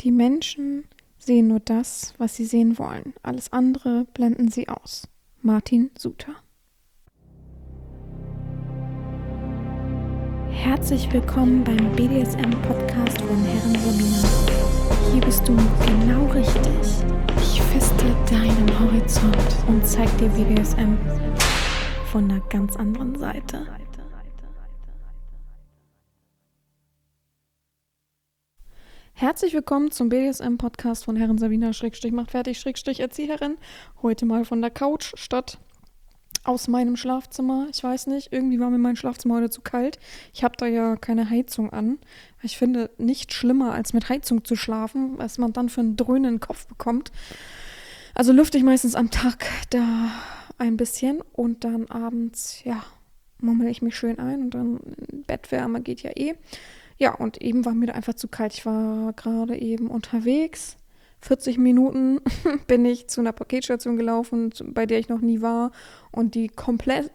Die Menschen sehen nur das, was sie sehen wollen. Alles andere blenden sie aus. Martin Suter. Herzlich willkommen beim BDSM-Podcast von Herren Sabina. Hier bist du genau richtig. Ich feste deinen Horizont und zeig dir BDSM von einer ganz anderen Seite. Herzlich willkommen zum BDSM-Podcast von Herren Sabina /macht-fertig/ Erzieherin. Heute mal von der Couch statt aus meinem Schlafzimmer. Ich weiß nicht, irgendwie war mir mein Schlafzimmer heute zu kalt. Ich habe da ja keine Heizung an. Ich finde nicht schlimmer, als mit Heizung zu schlafen, was man dann für einen dröhnenden Kopf bekommt. Also lüfte ich meistens am Tag da ein bisschen und dann abends, mummel ich mich schön ein und dann Bettwärme geht ja eh. Ja, und eben war mir da einfach zu kalt. Ich war gerade eben unterwegs. 40 Minuten bin ich zu einer Paketstation gelaufen, bei der ich noch nie war. Und die komplett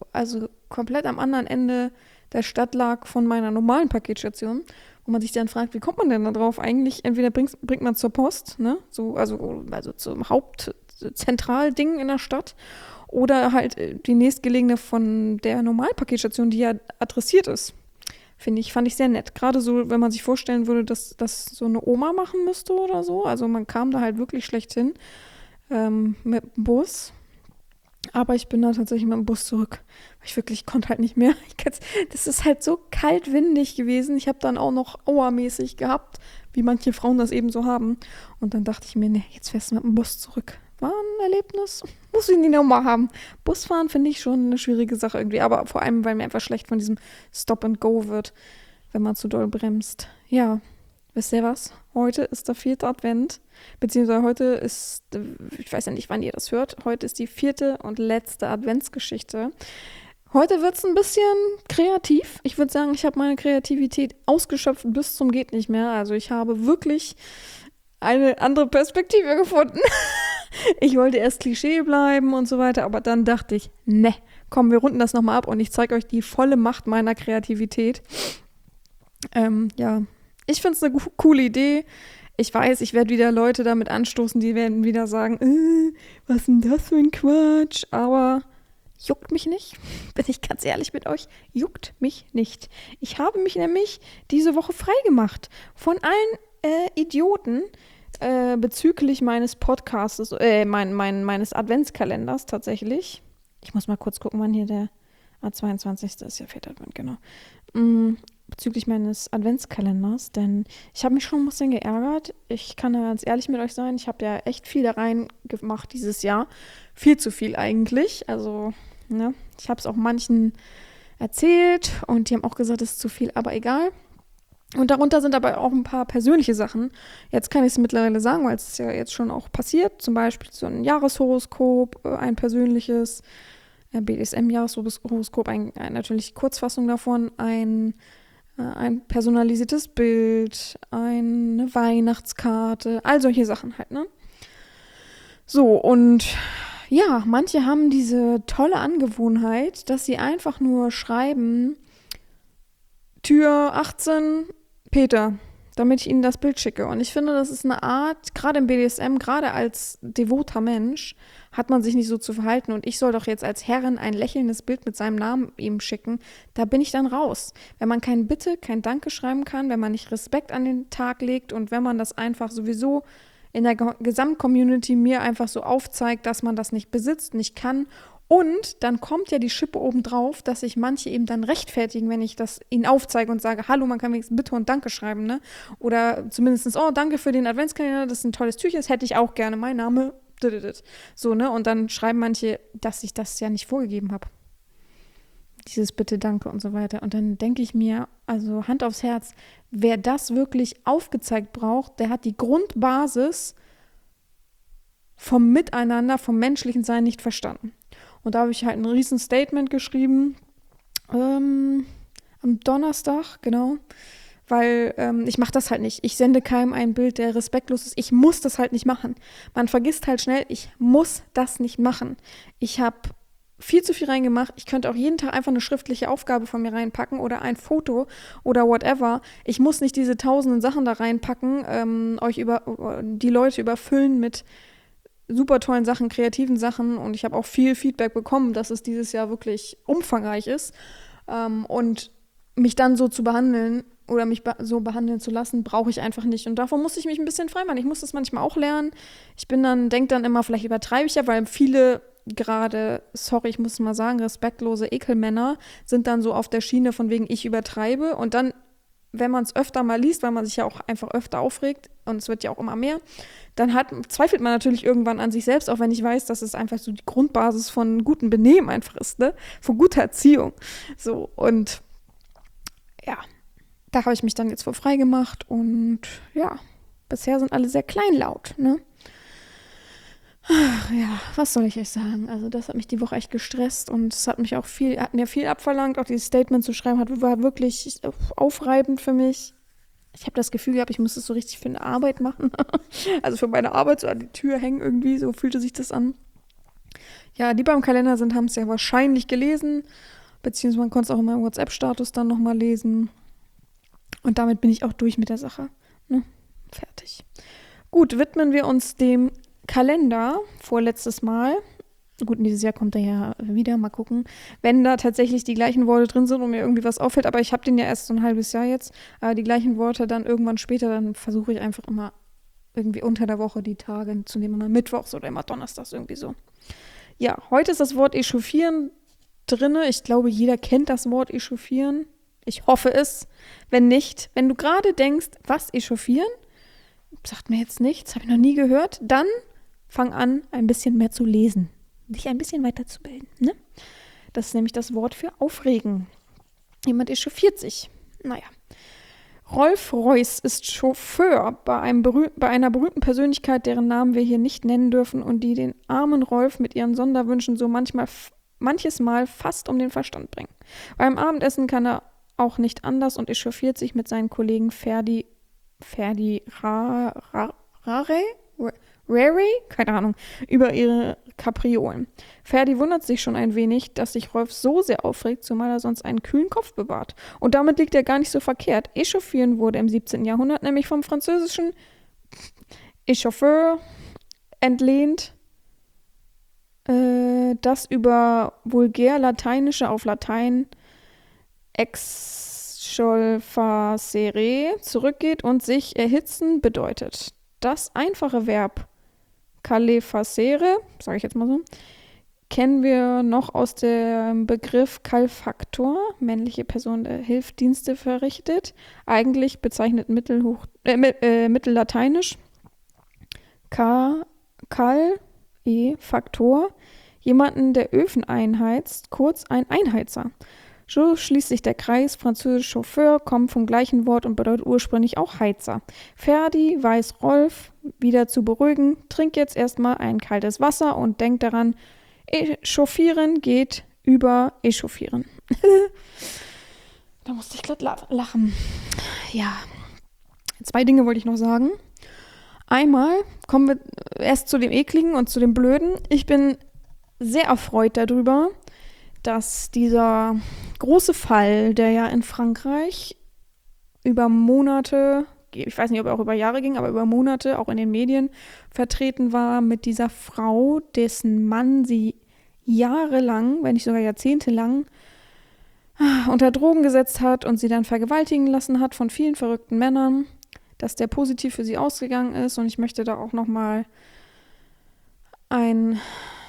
am anderen Ende der Stadt lag von meiner normalen Paketstation. Wo man sich dann fragt, wie kommt man denn da drauf? Eigentlich, entweder bringt man es zur Post, ne? Also zum Hauptzentralding in der Stadt. Oder halt die nächstgelegene von der Normalpaketstation, die ja adressiert ist. Fand ich sehr nett. Gerade so, wenn man sich vorstellen würde, dass das so eine Oma machen müsste oder so. Also man kam da halt wirklich schlecht hin mit dem Bus. Aber ich bin da tatsächlich mit dem Bus zurück. Weil ich konnte halt nicht mehr. Das ist halt so kalt windig gewesen. Ich habe dann auch noch auermäßig gehabt, wie manche Frauen das eben so haben. Und dann dachte ich mir, nee, jetzt fährst du mit dem Bus zurück. War ein Erlebnis. Muss ich nie nochmal haben. Busfahren finde ich schon eine schwierige Sache irgendwie. Aber vor allem, weil mir einfach schlecht von diesem Stop and Go wird, wenn man zu doll bremst. Ja, wisst ihr was? Heute ist der 4. Advent. Beziehungsweise heute ist, ich weiß ja nicht, wann ihr das hört. Heute ist die 4. und letzte Adventsgeschichte. Heute wird es ein bisschen kreativ. Ich würde sagen, ich habe meine Kreativität ausgeschöpft bis zum geht nicht mehr. Also ich habe wirklich eine andere Perspektive gefunden. Ich wollte erst Klischee bleiben und so weiter, aber dann dachte ich, ne, komm, wir runden das nochmal ab und ich zeige euch die volle Macht meiner Kreativität. Ich finde es eine coole Idee. Ich weiß, ich werde wieder Leute damit anstoßen, die werden wieder sagen, was ist denn das für ein Quatsch? Aber juckt mich nicht, bin ich ganz ehrlich mit euch, juckt mich nicht. Ich habe mich nämlich diese Woche freigemacht von allen Idioten, bezüglich meines Podcasts, meines Adventskalenders tatsächlich. Ich muss mal kurz gucken, wann hier der 22. ist, ja 4. Advent, genau. Bezüglich meines Adventskalenders, denn ich habe mich schon ein bisschen geärgert. Ich kann da ganz ehrlich mit euch sein, ich habe ja echt viel da rein gemacht dieses Jahr. Viel zu viel eigentlich. Also, ne, ich habe es auch manchen erzählt und die haben auch gesagt, es ist zu viel, aber egal. Und darunter sind aber auch ein paar persönliche Sachen. Jetzt kann ich es mittlerweile sagen, weil es ist ja jetzt schon auch passiert. Zum Beispiel so ein Jahreshoroskop, ein persönliches BDSM-Jahreshoroskop, natürlich Kurzfassung davon, ein personalisiertes Bild, eine Weihnachtskarte, all solche Sachen halt, ne? So, und ja, manche haben diese tolle Angewohnheit, dass sie einfach nur schreiben, Tür 18, Peter, damit ich ihnen das Bild schicke. Und ich finde, das ist eine Art, gerade im BDSM, gerade als devoter Mensch, hat man sich nicht so zu verhalten. Und ich soll doch jetzt als Herrin ein lächelndes Bild mit seinem Namen ihm schicken. Da bin ich dann raus. Wenn man kein Bitte, kein Danke schreiben kann, wenn man nicht Respekt an den Tag legt und wenn man das einfach sowieso in der Gesamtcommunity mir einfach so aufzeigt, dass man das nicht besitzt, nicht kann. Und dann kommt ja die Schippe obendrauf, dass sich manche eben dann rechtfertigen, wenn ich das ihnen aufzeige und sage, hallo, man kann wenigstens Bitte und Danke schreiben, ne? Oder zumindest, danke für den Adventskalender, das ist ein tolles Türchen, das hätte ich auch gerne, mein Name, so, ne? Und dann schreiben manche, dass ich das ja nicht vorgegeben habe. Dieses Bitte, Danke und so weiter. Und dann denke ich mir, also Hand aufs Herz, wer das wirklich aufgezeigt braucht, der hat die Grundbasis vom Miteinander, vom menschlichen Sein nicht verstanden. Und da habe ich halt ein riesen Statement geschrieben, am Donnerstag, genau, weil ich mache das halt nicht. Ich sende keinem ein Bild, der respektlos ist. Ich muss das halt nicht machen. Man vergisst halt schnell, ich muss das nicht machen. Ich habe viel zu viel reingemacht. Ich könnte auch jeden Tag einfach eine schriftliche Aufgabe von mir reinpacken oder ein Foto oder whatever. Ich muss nicht diese tausenden Sachen da reinpacken, die Leute überfüllen mit super tollen Sachen, kreativen Sachen. Und ich habe auch viel Feedback bekommen, dass es dieses Jahr wirklich umfangreich ist. Und mich dann so zu behandeln oder mich so behandeln zu lassen, brauche ich einfach nicht. Und davon muss ich mich ein bisschen freimachen. Ich muss das manchmal auch lernen. Denke dann immer, vielleicht übertreibe ich ja, weil viele gerade, sorry, ich muss mal sagen, respektlose Ekelmänner sind dann so auf der Schiene von wegen, ich übertreibe. Und dann, wenn man es öfter mal liest, weil man sich ja auch einfach öfter aufregt, und es wird ja auch immer mehr, dann zweifelt man natürlich irgendwann an sich selbst, auch wenn ich weiß, dass es einfach so die Grundbasis von gutem Benehmen einfach ist, ne? Von guter Erziehung. So, und ja, da habe ich mich dann jetzt vor frei gemacht und ja, bisher sind alle sehr kleinlaut, ne? Ach, ja, was soll ich euch sagen? Also das hat mich die Woche echt gestresst und es hat mir viel abverlangt, auch dieses Statement zu schreiben, war wirklich aufreibend für mich. Ich habe das Gefühl gehabt, ich muss es so richtig für eine Arbeit machen. Also für meine Arbeit so an die Tür hängen irgendwie, so fühlte sich das an. Ja, die beim Kalender sind, haben es ja wahrscheinlich gelesen, beziehungsweise man konnte es auch in meinem WhatsApp-Status dann nochmal lesen. Und damit bin ich auch durch mit der Sache. Ne? Fertig. Gut, widmen wir uns dem Kalender, vorletztes Mal. Gut, dieses Jahr kommt er ja wieder, mal gucken. Wenn da tatsächlich die gleichen Worte drin sind und mir irgendwie was auffällt, aber ich habe den ja erst so ein halbes Jahr jetzt, die gleichen Worte dann irgendwann später, dann versuche ich einfach immer irgendwie unter der Woche die Tage zu nehmen, immer mittwochs oder immer donnerstags irgendwie so. Ja, heute ist das Wort echauffieren drin. Ich glaube, jeder kennt das Wort echauffieren. Ich hoffe es. Wenn nicht, wenn du gerade denkst, was echauffieren? Sagt mir jetzt nichts, habe ich noch nie gehört. Dann fang an, ein bisschen mehr zu lesen. Dich ein bisschen weiterzubilden. Ne? Das ist nämlich das Wort für aufregen. Jemand echauffiert sich. Naja. Rolf Reuss ist Chauffeur bei einer berühmten Persönlichkeit, deren Namen wir hier nicht nennen dürfen und die den armen Rolf mit ihren Sonderwünschen so manches Mal fast um den Verstand bringen. Beim Abendessen kann er auch nicht anders und echauffiert sich mit seinen Kollegen Ferdi Rary, keine Ahnung, über ihre Kapriolen. Ferdi wundert sich schon ein wenig, dass sich Rolf so sehr aufregt, zumal er sonst einen kühlen Kopf bewahrt. Und damit liegt er gar nicht so verkehrt. Echauffieren wurde im 17. Jahrhundert nämlich vom französischen Échauffeur entlehnt, das über vulgär Lateinische auf Latein exsolfacere zurückgeht und sich erhitzen bedeutet. Das einfache Verb calefacere, sage ich jetzt mal so, kennen wir noch aus dem Begriff Calfactor, männliche Person, der Hilfsdienste verrichtet. Eigentlich bezeichnet Mittellateinisch Cal, Faktor, jemanden, der Öfen einheizt, kurz ein Einheizer. So schließt sich der Kreis. Französisch Chauffeur kommt vom gleichen Wort und bedeutet ursprünglich auch Heizer. Ferdi weiß Rolf wieder zu beruhigen. Trink jetzt erstmal ein kaltes Wasser und denk daran, echauffieren geht über echauffieren. Da musste ich glatt lachen. Ja, 2 Dinge wollte ich noch sagen. Einmal kommen wir erst zu dem Ekligen und zu dem Blöden. Ich bin sehr erfreut darüber, dass dieser große Fall, der ja in Frankreich über Monate, ich weiß nicht, ob er auch über Jahre ging, aber über Monate auch in den Medien vertreten war, mit dieser Frau, dessen Mann sie jahrelang, wenn nicht sogar jahrzehntelang, unter Drogen gesetzt hat und sie dann vergewaltigen lassen hat von vielen verrückten Männern, dass der positiv für sie ausgegangen ist. Und ich möchte da auch nochmal einen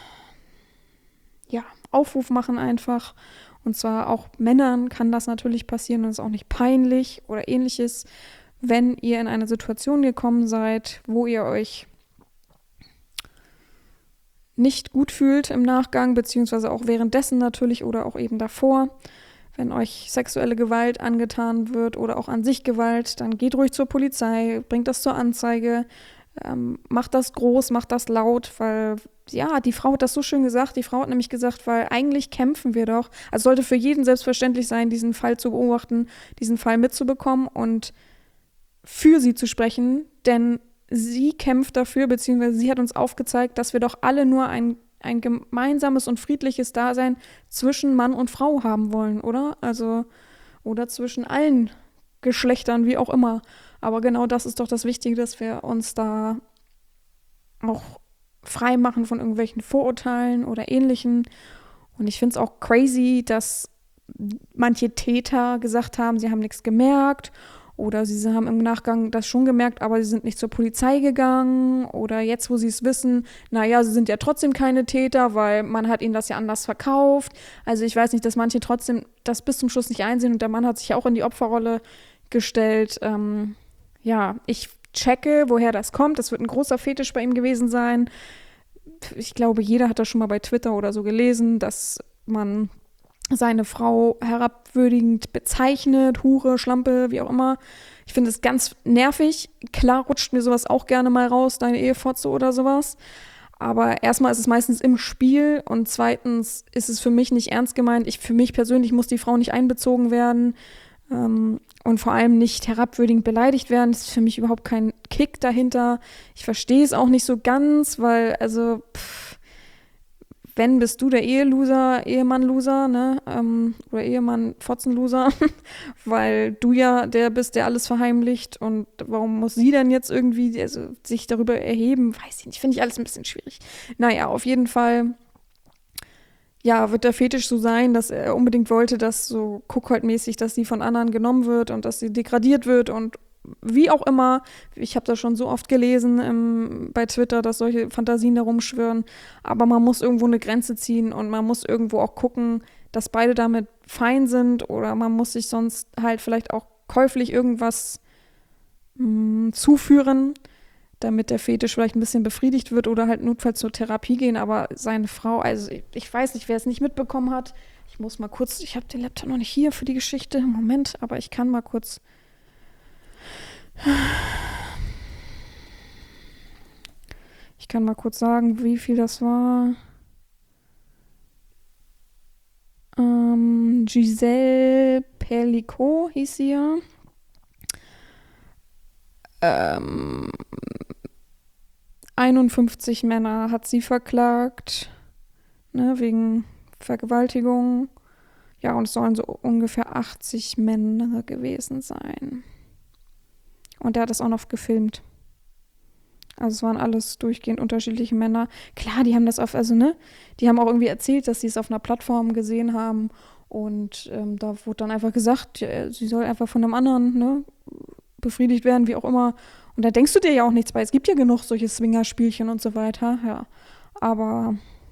Aufruf machen einfach. Und zwar auch Männern kann das natürlich passieren und ist auch nicht peinlich oder ähnliches, wenn ihr in eine Situation gekommen seid, wo ihr euch nicht gut fühlt im Nachgang, beziehungsweise auch währenddessen natürlich oder auch eben davor. Wenn euch sexuelle Gewalt angetan wird oder auch an sich Gewalt, dann geht ruhig zur Polizei, bringt das zur Anzeige, macht das groß, macht das laut, weil, ja, die Frau hat das so schön gesagt. Die Frau hat nämlich gesagt, weil eigentlich kämpfen wir doch, also sollte für jeden selbstverständlich sein, diesen Fall zu beobachten, diesen Fall mitzubekommen und für sie zu sprechen, denn sie kämpft dafür, beziehungsweise sie hat uns aufgezeigt, dass wir doch alle nur ein ein gemeinsames und friedliches Dasein zwischen Mann und Frau haben wollen, oder? Also, oder zwischen allen Geschlechtern, wie auch immer. Aber genau das ist doch das Wichtige, dass wir uns da auch frei machen von irgendwelchen Vorurteilen oder Ähnlichem. Und ich finde es auch crazy, dass manche Täter gesagt haben, sie haben nichts gemerkt oder sie haben im Nachgang das schon gemerkt, aber sie sind nicht zur Polizei gegangen oder jetzt, wo sie es wissen, naja, sie sind ja trotzdem keine Täter, weil man hat ihnen das ja anders verkauft. Also ich weiß nicht, dass manche trotzdem das bis zum Schluss nicht einsehen und der Mann hat sich ja auch in die Opferrolle gestellt. Ja, ich checke, woher das kommt. Das wird ein großer Fetisch bei ihm gewesen sein. Ich glaube, jeder hat das schon mal bei Twitter oder so gelesen, dass man seine Frau herabwürdigend bezeichnet, Hure, Schlampe, wie auch immer. Ich finde es ganz nervig. Klar rutscht mir sowas auch gerne mal raus, deine Ehefotze oder sowas. Aber erstmal ist es meistens im Spiel und zweitens ist es für mich nicht ernst gemeint. Für mich persönlich muss die Frau nicht einbezogen werden und vor allem nicht herabwürdigend beleidigt werden. Das ist für mich überhaupt kein Kick dahinter. Ich verstehe es auch nicht so ganz, weil, also, wenn bist du der Ehemann-Loser, ne? Oder Ehemann-Fotzen-Loser, weil du ja der bist, der alles verheimlicht und warum muss sie denn jetzt irgendwie sich darüber erheben? Weiß ich nicht, finde ich alles ein bisschen schwierig. Naja, auf jeden Fall, ja, wird der Fetisch so sein, dass er unbedingt wollte, dass so Kuckold-mäßig, dass sie von anderen genommen wird und dass sie degradiert wird und wie auch immer, ich habe das schon so oft gelesen bei Twitter, dass solche Fantasien da rumschwirren, aber man muss irgendwo eine Grenze ziehen und man muss irgendwo auch gucken, dass beide damit fein sind oder man muss sich sonst halt vielleicht auch käuflich irgendwas zuführen, damit der Fetisch vielleicht ein bisschen befriedigt wird oder halt notfalls zur Therapie gehen, aber seine Frau, also ich weiß nicht, wer es nicht mitbekommen hat, ich muss mal kurz, ich habe den Laptop noch nicht hier für die Geschichte, Moment, aber ich kann mal kurz sagen, wie viel das war. Giselle Pellicot hieß sie ja. 51 Männer hat sie verklagt, ne, wegen Vergewaltigung. Ja, und es sollen so ungefähr 80 Männer gewesen sein. Und er hat das auch noch gefilmt. Also es waren alles durchgehend unterschiedliche Männer. Klar, die haben das die haben auch irgendwie erzählt, dass sie es auf einer Plattform gesehen haben. Und da wurde dann einfach gesagt, ja, sie soll einfach von einem anderen, ne, befriedigt werden, wie auch immer. Und da denkst du dir ja auch nichts bei. Es gibt ja genug solche Swingerspielchen und so weiter, ja. Aber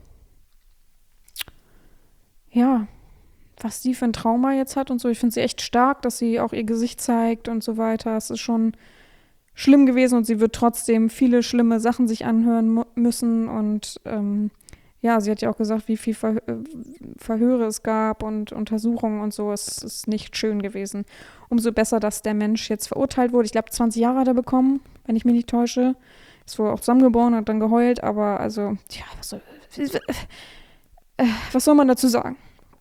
ja, was sie für ein Trauma jetzt hat und so. Ich finde sie echt stark, dass sie auch ihr Gesicht zeigt und so weiter. Es ist schon schlimm gewesen und sie wird trotzdem viele schlimme Sachen sich anhören müssen. Und ja, sie hat ja auch gesagt, wie viel Verhöre es gab und Untersuchungen und so. Es ist nicht schön gewesen. Umso besser, dass der Mensch jetzt verurteilt wurde. Ich glaube, 20 Jahre hat er bekommen, wenn ich mich nicht täusche. Ist wohl auch zusammengeboren, hat dann geheult. Aber also, ja, was soll man dazu sagen?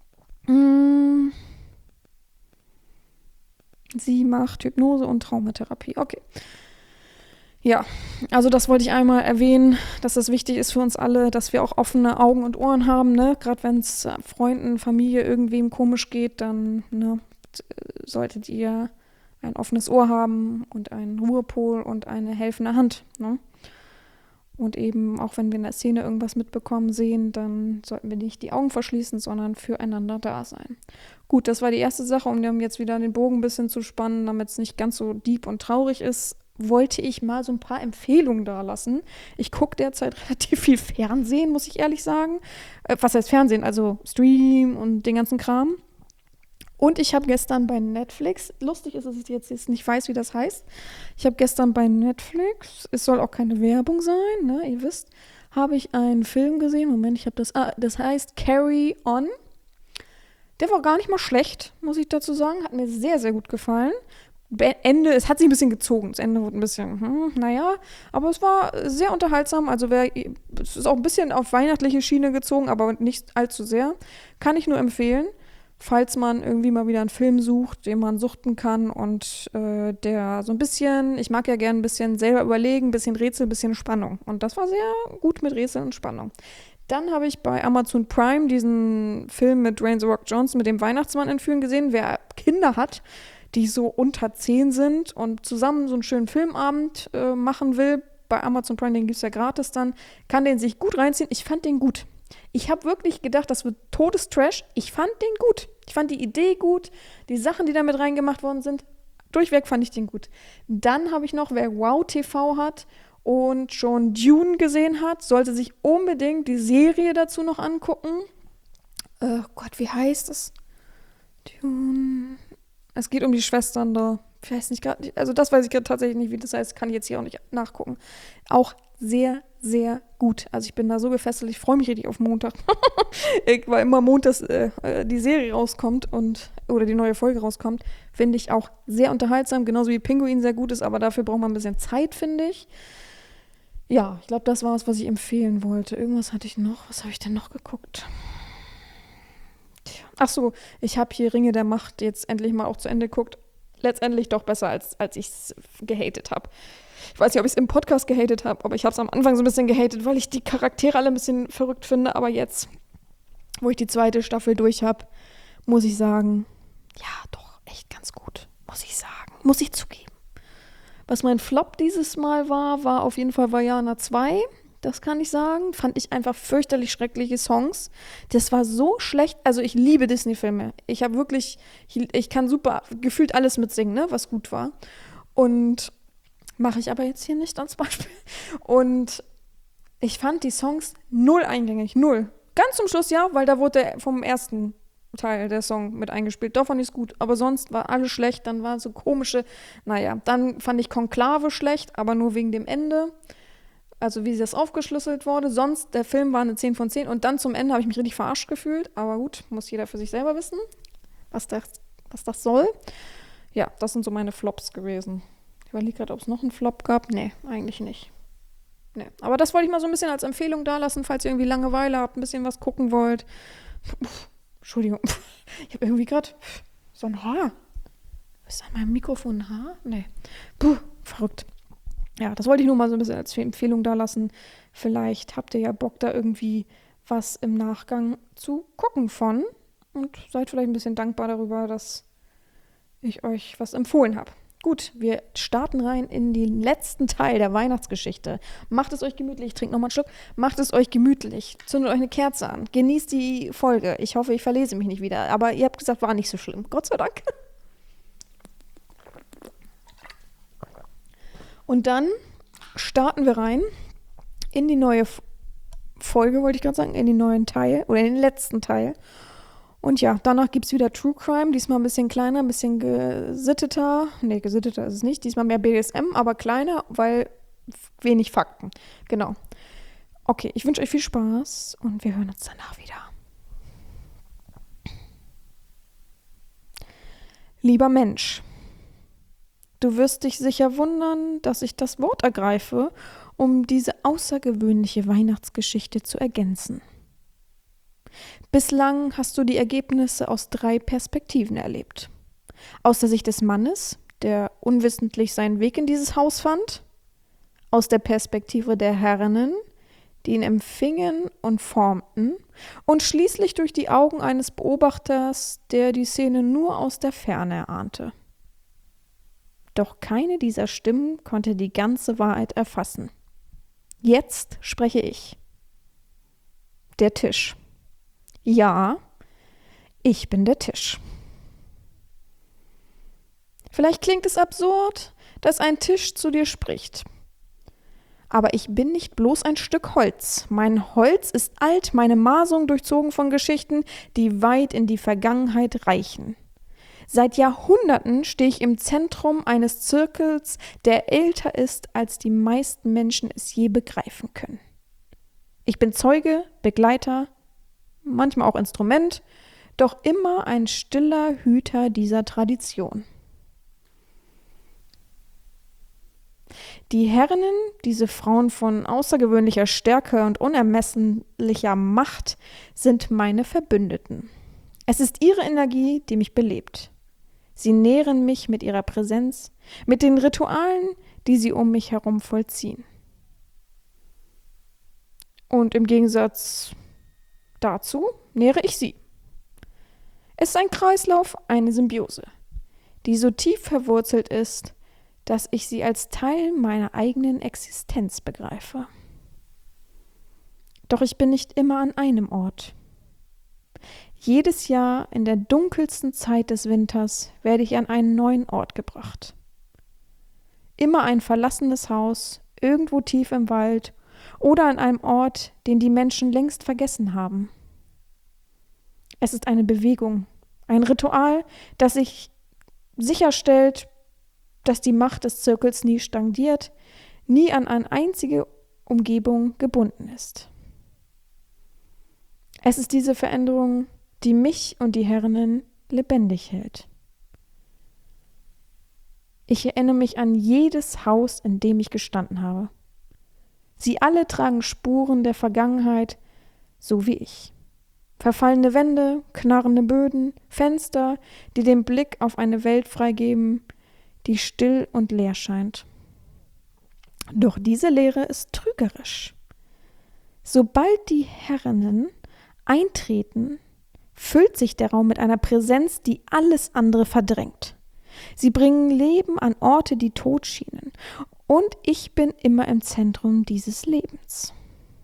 Sie macht Hypnose und Traumatherapie. Okay. Ja, also das wollte ich einmal erwähnen, dass das wichtig ist für uns alle, dass wir auch offene Augen und Ohren haben, ne? Gerade wenn es Freunden, Familie, irgendwem komisch geht, dann ne, solltet ihr ein offenes Ohr haben und einen Ruhepol und eine helfende Hand, ne? Und eben, auch wenn wir in der Szene irgendwas mitbekommen, sehen, dann sollten wir nicht die Augen verschließen, sondern füreinander da sein. Gut, das war die erste Sache, um jetzt wieder den Bogen ein bisschen zu spannen, damit es nicht ganz so deep und traurig ist, wollte ich mal so ein paar Empfehlungen da lassen. Ich gucke derzeit relativ viel Fernsehen, muss ich ehrlich sagen. Was heißt Fernsehen? Also Stream und den ganzen Kram. Und ich habe gestern bei Netflix, lustig ist, dass ich jetzt nicht weiß, wie das heißt. Ich habe gestern bei Netflix, es soll auch keine Werbung sein, ne, ihr wisst, habe ich einen Film gesehen. Moment, ich habe das heißt Carry On. Der war gar nicht mal schlecht, muss ich dazu sagen. Hat mir sehr, sehr gut gefallen. Ende, es hat sich ein bisschen gezogen. Das Ende wurde ein bisschen, naja, aber es war sehr unterhaltsam. Also es ist auch ein bisschen auf weihnachtliche Schiene gezogen, aber nicht allzu sehr. Kann ich nur empfehlen, falls man irgendwie mal wieder einen Film sucht, den man suchten kann und der so ein bisschen, ich mag ja gerne ein bisschen selber überlegen, ein bisschen Rätsel, ein bisschen Spannung. Und das war sehr gut mit Rätsel und Spannung. Dann habe ich bei Amazon Prime diesen Film mit Dwayne The Rock Johnson mit dem Weihnachtsmann entführen gesehen. Wer Kinder hat, die so unter 10 sind und zusammen so einen schönen Filmabend machen will, bei Amazon Prime, den gibt es ja gratis dann, kann den sich gut reinziehen. Ich fand den gut. Ich habe wirklich gedacht, das wird Todestrash. Ich fand den gut. Ich fand die Idee gut. Die Sachen, die da mit reingemacht worden sind, durchweg fand ich den gut. Dann habe ich noch, wer Wow TV hat und schon Dune gesehen hat, sollte sich unbedingt die Serie dazu noch angucken. Gott, wie heißt es? Dune. Es geht um die Schwestern da. Ich weiß nicht gerade, also das weiß ich gerade tatsächlich nicht, wie das heißt, kann ich jetzt hier auch nicht nachgucken. Auch sehr, sehr gut. Also ich bin da so gefesselt, ich freue mich richtig auf Montag. Weil immer montags die Serie rauskommt oder die neue Folge rauskommt, finde ich auch sehr unterhaltsam, genauso wie Pinguin sehr gut ist, aber dafür braucht man ein bisschen Zeit, finde ich. Ja, ich glaube, das war es, was ich empfehlen wollte. Irgendwas hatte ich noch. Was habe ich denn noch geguckt? Ach so, ich habe hier Ringe der Macht jetzt endlich mal auch zu Ende geguckt. Letztendlich doch besser, als ich es gehatet habe. Ich weiß nicht, ob ich es im Podcast gehatet habe, aber ich habe es am Anfang so ein bisschen gehatet, weil ich die Charaktere alle ein bisschen verrückt finde. Aber jetzt, wo ich die 2. Staffel durch habe, muss ich sagen, ja, doch, echt ganz gut, muss ich sagen. Muss ich zugeben. Was mein Flop dieses Mal war auf jeden Fall Vajana 2. Das kann ich sagen. Fand ich einfach fürchterlich schreckliche Songs. Das war so schlecht. Also ich liebe Disney-Filme. Ich habe wirklich, ich kann super gefühlt alles mitsingen, ne, was gut war. Und mache ich aber jetzt hier nicht als Beispiel. Und ich fand die Songs null eingängig. Null. Ganz zum Schluss ja, weil da wurde vom ersten Teil der Song mit eingespielt. Da fand ich es gut. Aber sonst war alles schlecht. Dann war so komische, naja. Dann fand ich Konklave schlecht, aber nur wegen dem Ende. Also wie das aufgeschlüsselt wurde. Sonst, der Film war eine 10 von 10. Und dann zum Ende habe ich mich richtig verarscht gefühlt. Aber gut, muss jeder für sich selber wissen, was das soll. Ja, das sind so meine Flops gewesen. Ich überlege gerade, ob es noch einen Flop gab. Nee, eigentlich nicht. Nee. Aber das wollte ich mal so ein bisschen als Empfehlung dalassen, falls ihr irgendwie Langeweile habt, ein bisschen was gucken wollt. Entschuldigung, ich habe irgendwie gerade so ein Haar. Ist an meinem Mikrofon ein Haar? Nee. Verrückt. Ja, das wollte ich nur mal so ein bisschen als Empfehlung da lassen. Vielleicht habt ihr ja Bock, da irgendwie was im Nachgang zu gucken von. Und seid vielleicht ein bisschen dankbar darüber, dass ich euch was empfohlen habe. Gut, wir starten rein in den letzten Teil der Weihnachtsgeschichte. Macht es euch gemütlich, trinkt nochmal einen Schluck. Macht es euch gemütlich, zündet euch eine Kerze an. Genießt die Folge. Ich hoffe, ich verlese mich nicht wieder. Aber ihr habt gesagt, war nicht so schlimm. Gott sei Dank. Und dann starten wir rein in die neue Folge, wollte ich gerade sagen, in den neuen Teil oder in den letzten Teil. Und ja, danach gibt es wieder True Crime, diesmal ein bisschen kleiner, ein bisschen gesitteter. Nee, gesitteter ist es nicht, diesmal mehr BDSM, aber kleiner, weil wenig Fakten. Genau. Okay, ich wünsche euch viel Spaß und wir hören uns danach wieder. Lieber Mensch, du wirst dich sicher wundern, dass ich das Wort ergreife, um diese außergewöhnliche Weihnachtsgeschichte zu ergänzen. Bislang hast du die Ergebnisse aus 3 Perspektiven erlebt. Aus der Sicht des Mannes, der unwissentlich seinen Weg in dieses Haus fand, aus der Perspektive der Herrinnen, die ihn empfingen und formten, und schließlich durch die Augen eines Beobachters, der die Szene nur aus der Ferne erahnte. Doch keine dieser Stimmen konnte die ganze Wahrheit erfassen. Jetzt spreche ich. Der Tisch. Ja, ich bin der Tisch. Vielleicht klingt es absurd, dass ein Tisch zu dir spricht. Aber ich bin nicht bloß ein Stück Holz. Mein Holz ist alt, meine Maserung durchzogen von Geschichten, die weit in die Vergangenheit reichen. Seit Jahrhunderten stehe ich im Zentrum eines Zirkels, der älter ist, als die meisten Menschen es je begreifen können. Ich bin Zeuge, Begleiter, manchmal auch Instrument, doch immer ein stiller Hüter dieser Tradition. Die Herrinnen, diese Frauen von außergewöhnlicher Stärke und unermesslicher Macht, sind meine Verbündeten. Es ist ihre Energie, die mich belebt. Sie nähren mich mit ihrer Präsenz, mit den Ritualen, die sie um mich herum vollziehen. Und im Gegensatz Dazu nähere ich sie. Es ist ein Kreislauf, eine Symbiose, die so tief verwurzelt ist, dass ich sie als Teil meiner eigenen Existenz begreife. Doch ich bin nicht immer an einem Ort. Jedes Jahr in der dunkelsten Zeit des Winters werde ich an einen neuen Ort gebracht. Immer ein verlassenes Haus, irgendwo tief im Wald oder an einem Ort, den die Menschen längst vergessen haben. Es ist eine Bewegung, ein Ritual, das sich sicherstellt, dass die Macht des Zirkels nie stagniert, nie an eine einzige Umgebung gebunden ist. Es ist diese Veränderung, die mich und die Herrinnen lebendig hält. Ich erinnere mich an jedes Haus, in dem ich gestanden habe. Sie alle tragen Spuren der Vergangenheit, so wie ich. Verfallene Wände, knarrende Böden, Fenster, die den Blick auf eine Welt freigeben, die still und leer scheint. Doch diese Leere ist trügerisch. Sobald die Herrinnen eintreten, füllt sich der Raum mit einer Präsenz, die alles andere verdrängt. Sie bringen Leben an Orte, die tot schienen. Und ich bin immer im Zentrum dieses Lebens.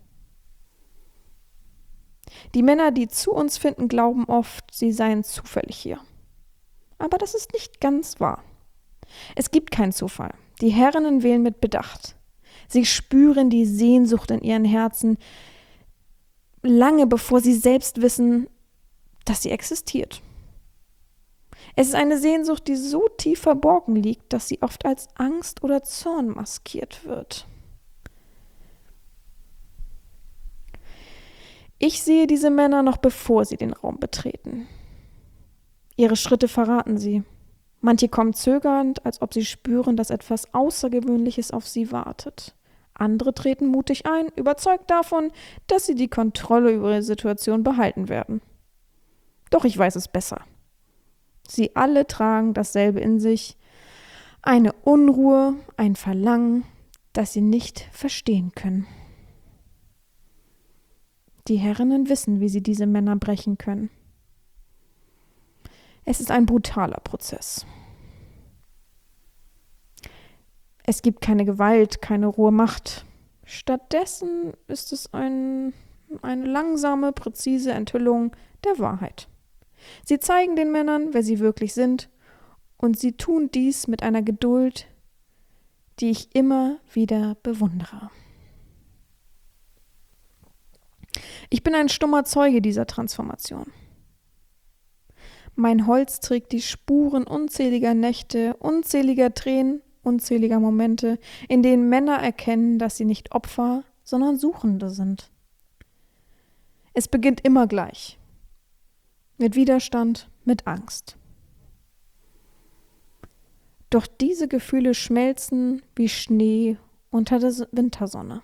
Die Männer, die zu uns finden, glauben oft, sie seien zufällig hier. Aber das ist nicht ganz wahr. Es gibt keinen Zufall. Die Herrinnen wählen mit Bedacht. Sie spüren die Sehnsucht in ihren Herzen, lange bevor sie selbst wissen, dass sie existiert. Es ist eine Sehnsucht, die so tief verborgen liegt, dass sie oft als Angst oder Zorn maskiert wird. Ich sehe diese Männer noch bevor sie den Raum betreten. Ihre Schritte verraten sie. Manche kommen zögernd, als ob sie spüren, dass etwas Außergewöhnliches auf sie wartet. Andere treten mutig ein, überzeugt davon, dass sie die Kontrolle über ihre Situation behalten werden. Doch ich weiß es besser. Sie alle tragen dasselbe in sich, eine Unruhe, ein Verlangen, das sie nicht verstehen können. Die Herrinnen wissen, wie sie diese Männer brechen können. Es ist ein brutaler Prozess. Es gibt keine Gewalt, keine rohe Macht. Stattdessen ist es eine langsame, präzise Enthüllung der Wahrheit. Sie zeigen den Männern, wer sie wirklich sind, und sie tun dies mit einer Geduld, die ich immer wieder bewundere. Ich bin ein stummer Zeuge dieser Transformation. Mein Holz trägt die Spuren unzähliger Nächte, unzähliger Tränen, unzähliger Momente, in denen Männer erkennen, dass sie nicht Opfer, sondern Suchende sind. Es beginnt immer gleich. Mit Widerstand, mit Angst. Doch diese Gefühle schmelzen wie Schnee unter der Wintersonne.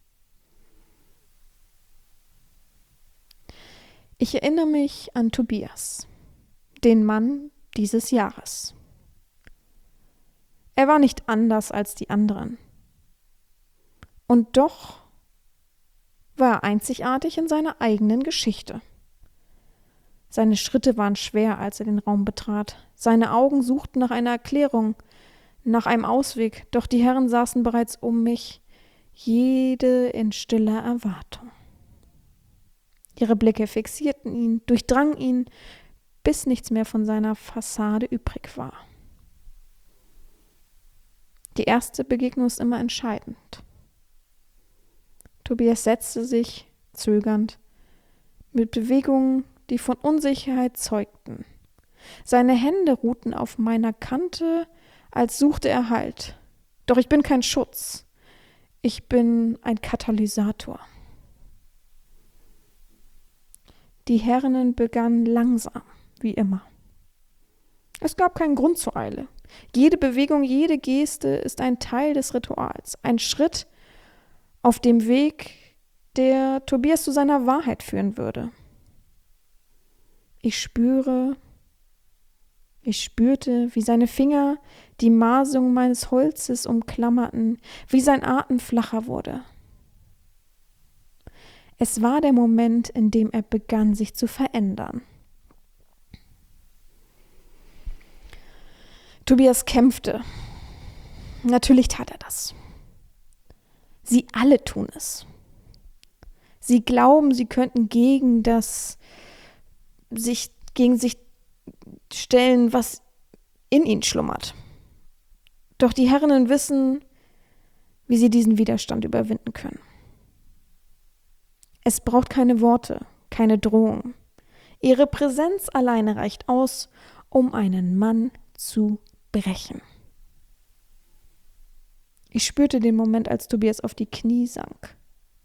Ich erinnere mich an Tobias, den Mann dieses Jahres. Er war nicht anders als die anderen. Und doch war er einzigartig in seiner eigenen Geschichte. Seine Schritte waren schwer, als er den Raum betrat. Seine Augen suchten nach einer Erklärung, nach einem Ausweg, doch die Herren saßen bereits um mich, jede in stiller Erwartung. Ihre Blicke fixierten ihn, durchdrangen ihn, bis nichts mehr von seiner Fassade übrig war. Die erste Begegnung ist immer entscheidend. Tobias setzte sich, zögernd, mit Bewegungen, die von Unsicherheit zeugten. Seine Hände ruhten auf meiner Kante, als suchte er Halt. Doch ich bin kein Schutz. Ich bin ein Katalysator. Die Herrinnen begannen langsam, wie immer. Es gab keinen Grund zur Eile. Jede Bewegung, jede Geste ist ein Teil des Rituals, ein Schritt auf dem Weg, der Tobias zu seiner Wahrheit führen würde. Ich spürte, wie seine Finger die Maserung meines Holzes umklammerten, wie sein Atem flacher wurde. Es war der Moment, in dem er begann, sich zu verändern. Tobias kämpfte. Natürlich tat er das. Sie alle tun es. Sie glauben, sie könnten gegen sich stellen, was in ihnen schlummert. Doch die Herrinnen wissen, wie sie diesen Widerstand überwinden können. Es braucht keine Worte, keine Drohung. Ihre Präsenz alleine reicht aus, um einen Mann zu brechen. Ich spürte den Moment, als Tobias auf die Knie sank.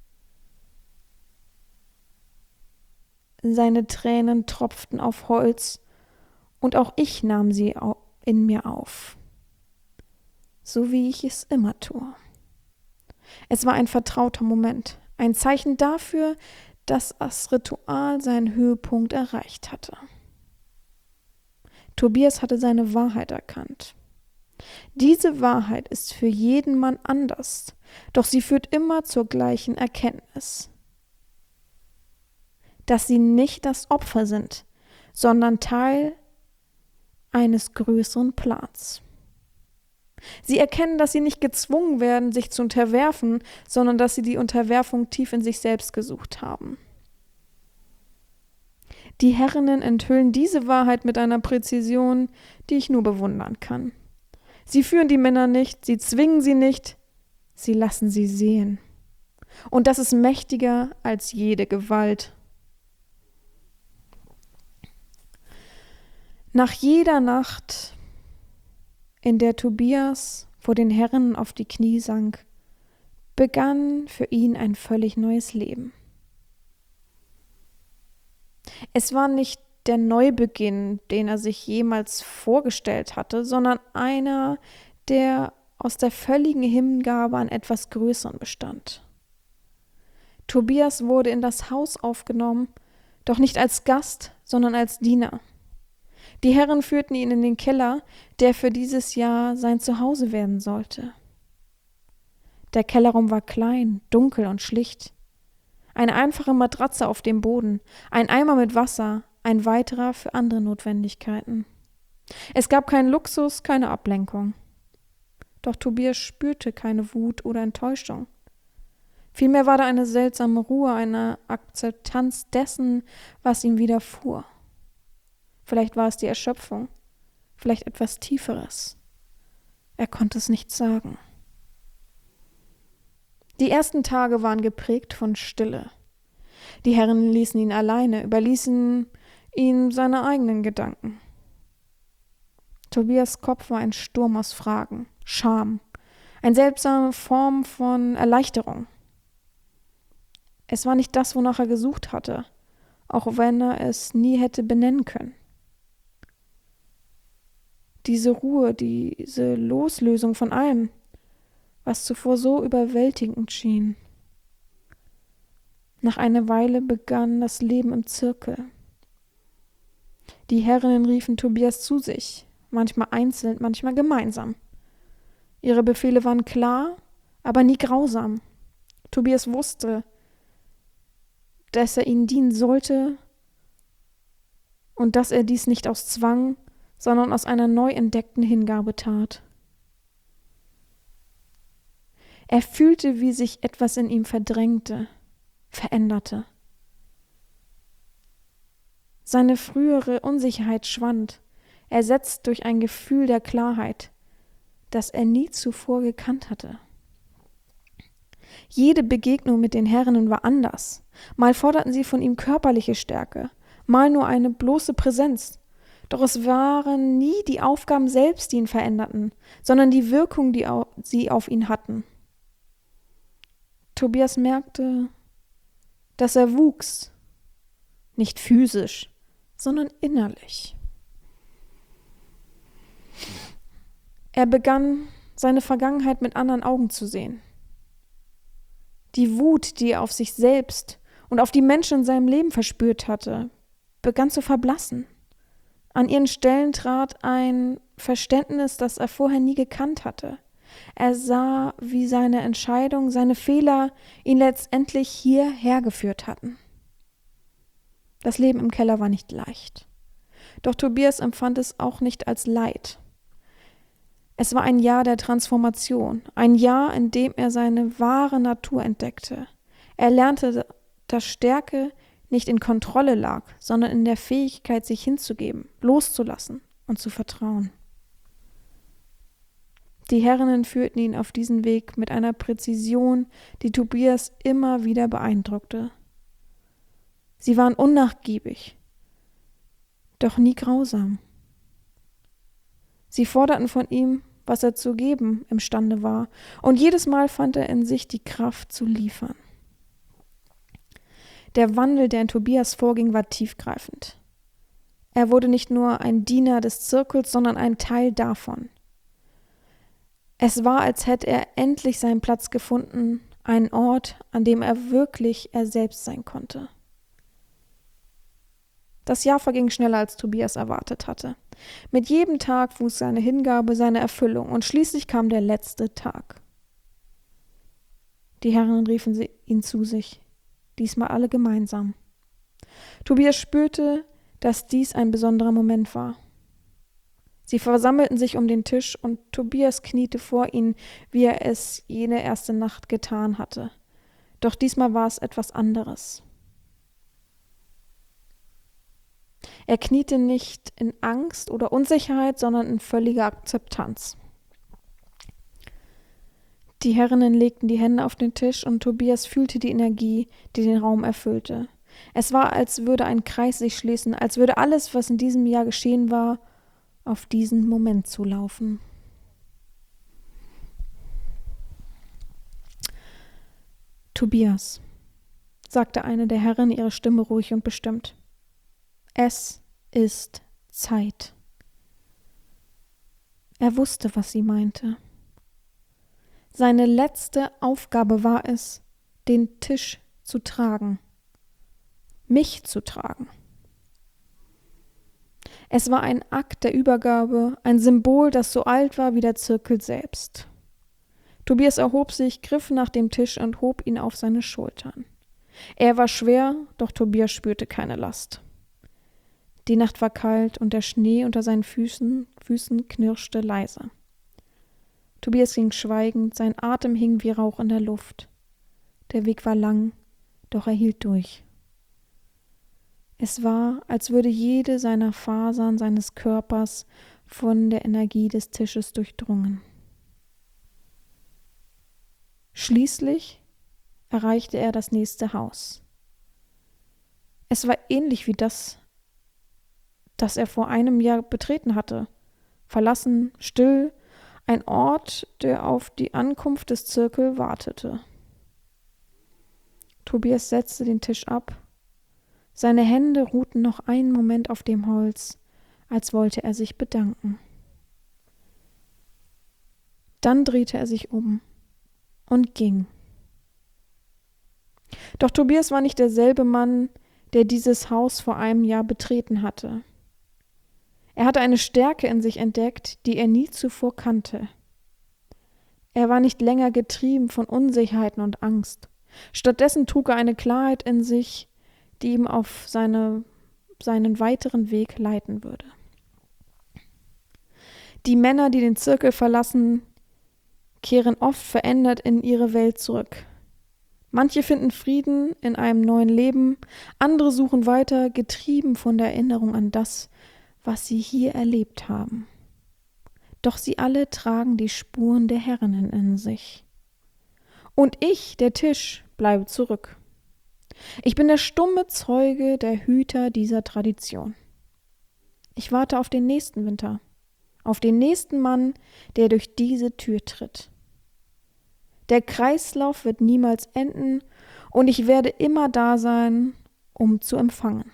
Seine Tränen tropften auf Holz und auch ich nahm sie in mir auf, so wie ich es immer tue. Es war ein vertrauter Moment, ein Zeichen dafür, dass das Ritual seinen Höhepunkt erreicht hatte. Tobias hatte seine Wahrheit erkannt. Diese Wahrheit ist für jeden Mann anders, doch sie führt immer zur gleichen Erkenntnis: dass sie nicht das Opfer sind, sondern Teil eines größeren Plans. Sie erkennen, dass sie nicht gezwungen werden, sich zu unterwerfen, sondern dass sie die Unterwerfung tief in sich selbst gesucht haben. Die Herrinnen enthüllen diese Wahrheit mit einer Präzision, die ich nur bewundern kann. Sie führen die Männer nicht, sie zwingen sie nicht, sie lassen sie sehen. Und das ist mächtiger als jede Gewalt. Nach jeder Nacht, in der Tobias vor den Herren auf die Knie sank, begann für ihn ein völlig neues Leben. Es war nicht der Neubeginn, den er sich jemals vorgestellt hatte, sondern einer, der aus der völligen Hingabe an etwas Größerem bestand. Tobias wurde in das Haus aufgenommen, doch nicht als Gast, sondern als Diener. Die Herren führten ihn in den Keller, der für dieses Jahr sein Zuhause werden sollte. Der Kellerraum war klein, dunkel und schlicht. Eine einfache Matratze auf dem Boden, ein Eimer mit Wasser, ein weiterer für andere Notwendigkeiten. Es gab keinen Luxus, keine Ablenkung. Doch Tobias spürte keine Wut oder Enttäuschung. Vielmehr war da eine seltsame Ruhe, eine Akzeptanz dessen, was ihm widerfuhr. Vielleicht war es die Erschöpfung, vielleicht etwas Tieferes. Er konnte es nicht sagen. Die ersten Tage waren geprägt von Stille. Die Herren ließen ihn alleine, überließen ihm seine eigenen Gedanken. Tobias' Kopf war ein Sturm aus Fragen, Scham, eine seltsame Form von Erleichterung. Es war nicht das, wonach er gesucht hatte, auch wenn er es nie hätte benennen können. Diese Ruhe, diese Loslösung von allem, was zuvor so überwältigend schien. Nach einer Weile begann das Leben im Zirkel. Die Herrinnen riefen Tobias zu sich, manchmal einzeln, manchmal gemeinsam. Ihre Befehle waren klar, aber nie grausam. Tobias wusste, dass er ihnen dienen sollte und dass er dies nicht aus Zwang, sondern aus einer neu entdeckten Hingabe tat. Er fühlte, wie sich etwas in ihm verdrängte, veränderte. Seine frühere Unsicherheit schwand, ersetzt durch ein Gefühl der Klarheit, das er nie zuvor gekannt hatte. Jede Begegnung mit den Herrinnen war anders. Mal forderten sie von ihm körperliche Stärke, mal nur eine bloße Präsenz. Doch es waren nie die Aufgaben selbst, die ihn veränderten, sondern die Wirkung, die sie auf ihn hatten. Tobias merkte, dass er wuchs, nicht physisch, sondern innerlich. Er begann, seine Vergangenheit mit anderen Augen zu sehen. Die Wut, die er auf sich selbst und auf die Menschen in seinem Leben verspürt hatte, begann zu verblassen. An ihren Stellen trat ein Verständnis, das er vorher nie gekannt hatte. Er sah, wie seine Entscheidung, seine Fehler ihn letztendlich hierher geführt hatten. Das Leben im Keller war nicht leicht. Doch Tobias empfand es auch nicht als Leid. Es war ein Jahr der Transformation, ein Jahr, in dem er seine wahre Natur entdeckte. Er lernte, dass Stärke nicht in Kontrolle lag, sondern in der Fähigkeit, sich hinzugeben, loszulassen und zu vertrauen. Die Herrinnen führten ihn auf diesen Weg mit einer Präzision, die Tobias immer wieder beeindruckte. Sie waren unnachgiebig, doch nie grausam. Sie forderten von ihm, was er zu geben imstande war, und jedes Mal fand er in sich die Kraft zu liefern. Der Wandel, der in Tobias vorging, war tiefgreifend. Er wurde nicht nur ein Diener des Zirkels, sondern ein Teil davon. Es war, als hätte er endlich seinen Platz gefunden, einen Ort, an dem er wirklich er selbst sein konnte. Das Jahr verging schneller, als Tobias erwartet hatte. Mit jedem Tag wuchs seine Hingabe, seine Erfüllung, und schließlich kam der letzte Tag. Die Herren riefen ihn zu sich, diesmal alle gemeinsam. Tobias spürte, dass dies ein besonderer Moment war. Sie versammelten sich um den Tisch und Tobias kniete vor ihnen, wie er es jene erste Nacht getan hatte. Doch diesmal war es etwas anderes. Er kniete nicht in Angst oder Unsicherheit, sondern in völliger Akzeptanz. Die Herrinnen legten die Hände auf den Tisch und Tobias fühlte die Energie, die den Raum erfüllte. Es war, als würde ein Kreis sich schließen, als würde alles, was in diesem Jahr geschehen war, auf diesen Moment zulaufen. Tobias, sagte eine der Herren, ihre Stimme ruhig und bestimmt. Es ist Zeit. Er wusste, was sie meinte. Seine letzte Aufgabe war es, den Tisch zu tragen, mich zu tragen. Es war ein Akt der Übergabe, ein Symbol, das so alt war wie der Zirkel selbst. Tobias erhob sich, griff nach dem Tisch und hob ihn auf seine Schultern. Er war schwer, doch Tobias spürte keine Last. Die Nacht war kalt und der Schnee unter seinen Füßen knirschte leise. Tobias ging schweigend, sein Atem hing wie Rauch in der Luft. Der Weg war lang, doch er hielt durch. Es war, als würde jede seiner Fasern seines Körpers von der Energie des Tisches durchdrungen. Schließlich erreichte er das nächste Haus. Es war ähnlich wie das er vor einem Jahr betreten hatte. Verlassen, still, ein Ort, der auf die Ankunft des Zirkel wartete. Tobias setzte den Tisch ab. Seine Hände ruhten noch einen Moment auf dem Holz, als wollte er sich bedanken. Dann drehte er sich um und ging. Doch Tobias war nicht derselbe Mann, der dieses Haus vor einem Jahr betreten hatte. Er hatte eine Stärke in sich entdeckt, die er nie zuvor kannte. Er war nicht länger getrieben von Unsicherheiten und Angst. Stattdessen trug er eine Klarheit in sich, die ihm auf seinen weiteren Weg leiten würde. Die Männer, die den Zirkel verlassen, kehren oft verändert in ihre Welt zurück. Manche finden Frieden in einem neuen Leben, andere suchen weiter, getrieben von der Erinnerung an das, was sie hier erlebt haben. Doch sie alle tragen die Spuren der Herrinnen in sich. Und ich, der Tisch, bleibe zurück. Ich bin der stumme Zeuge, der Hüter dieser Tradition. Ich warte auf den nächsten Winter, auf den nächsten Mann, der durch diese Tür tritt. Der Kreislauf wird niemals enden und ich werde immer da sein, um zu empfangen.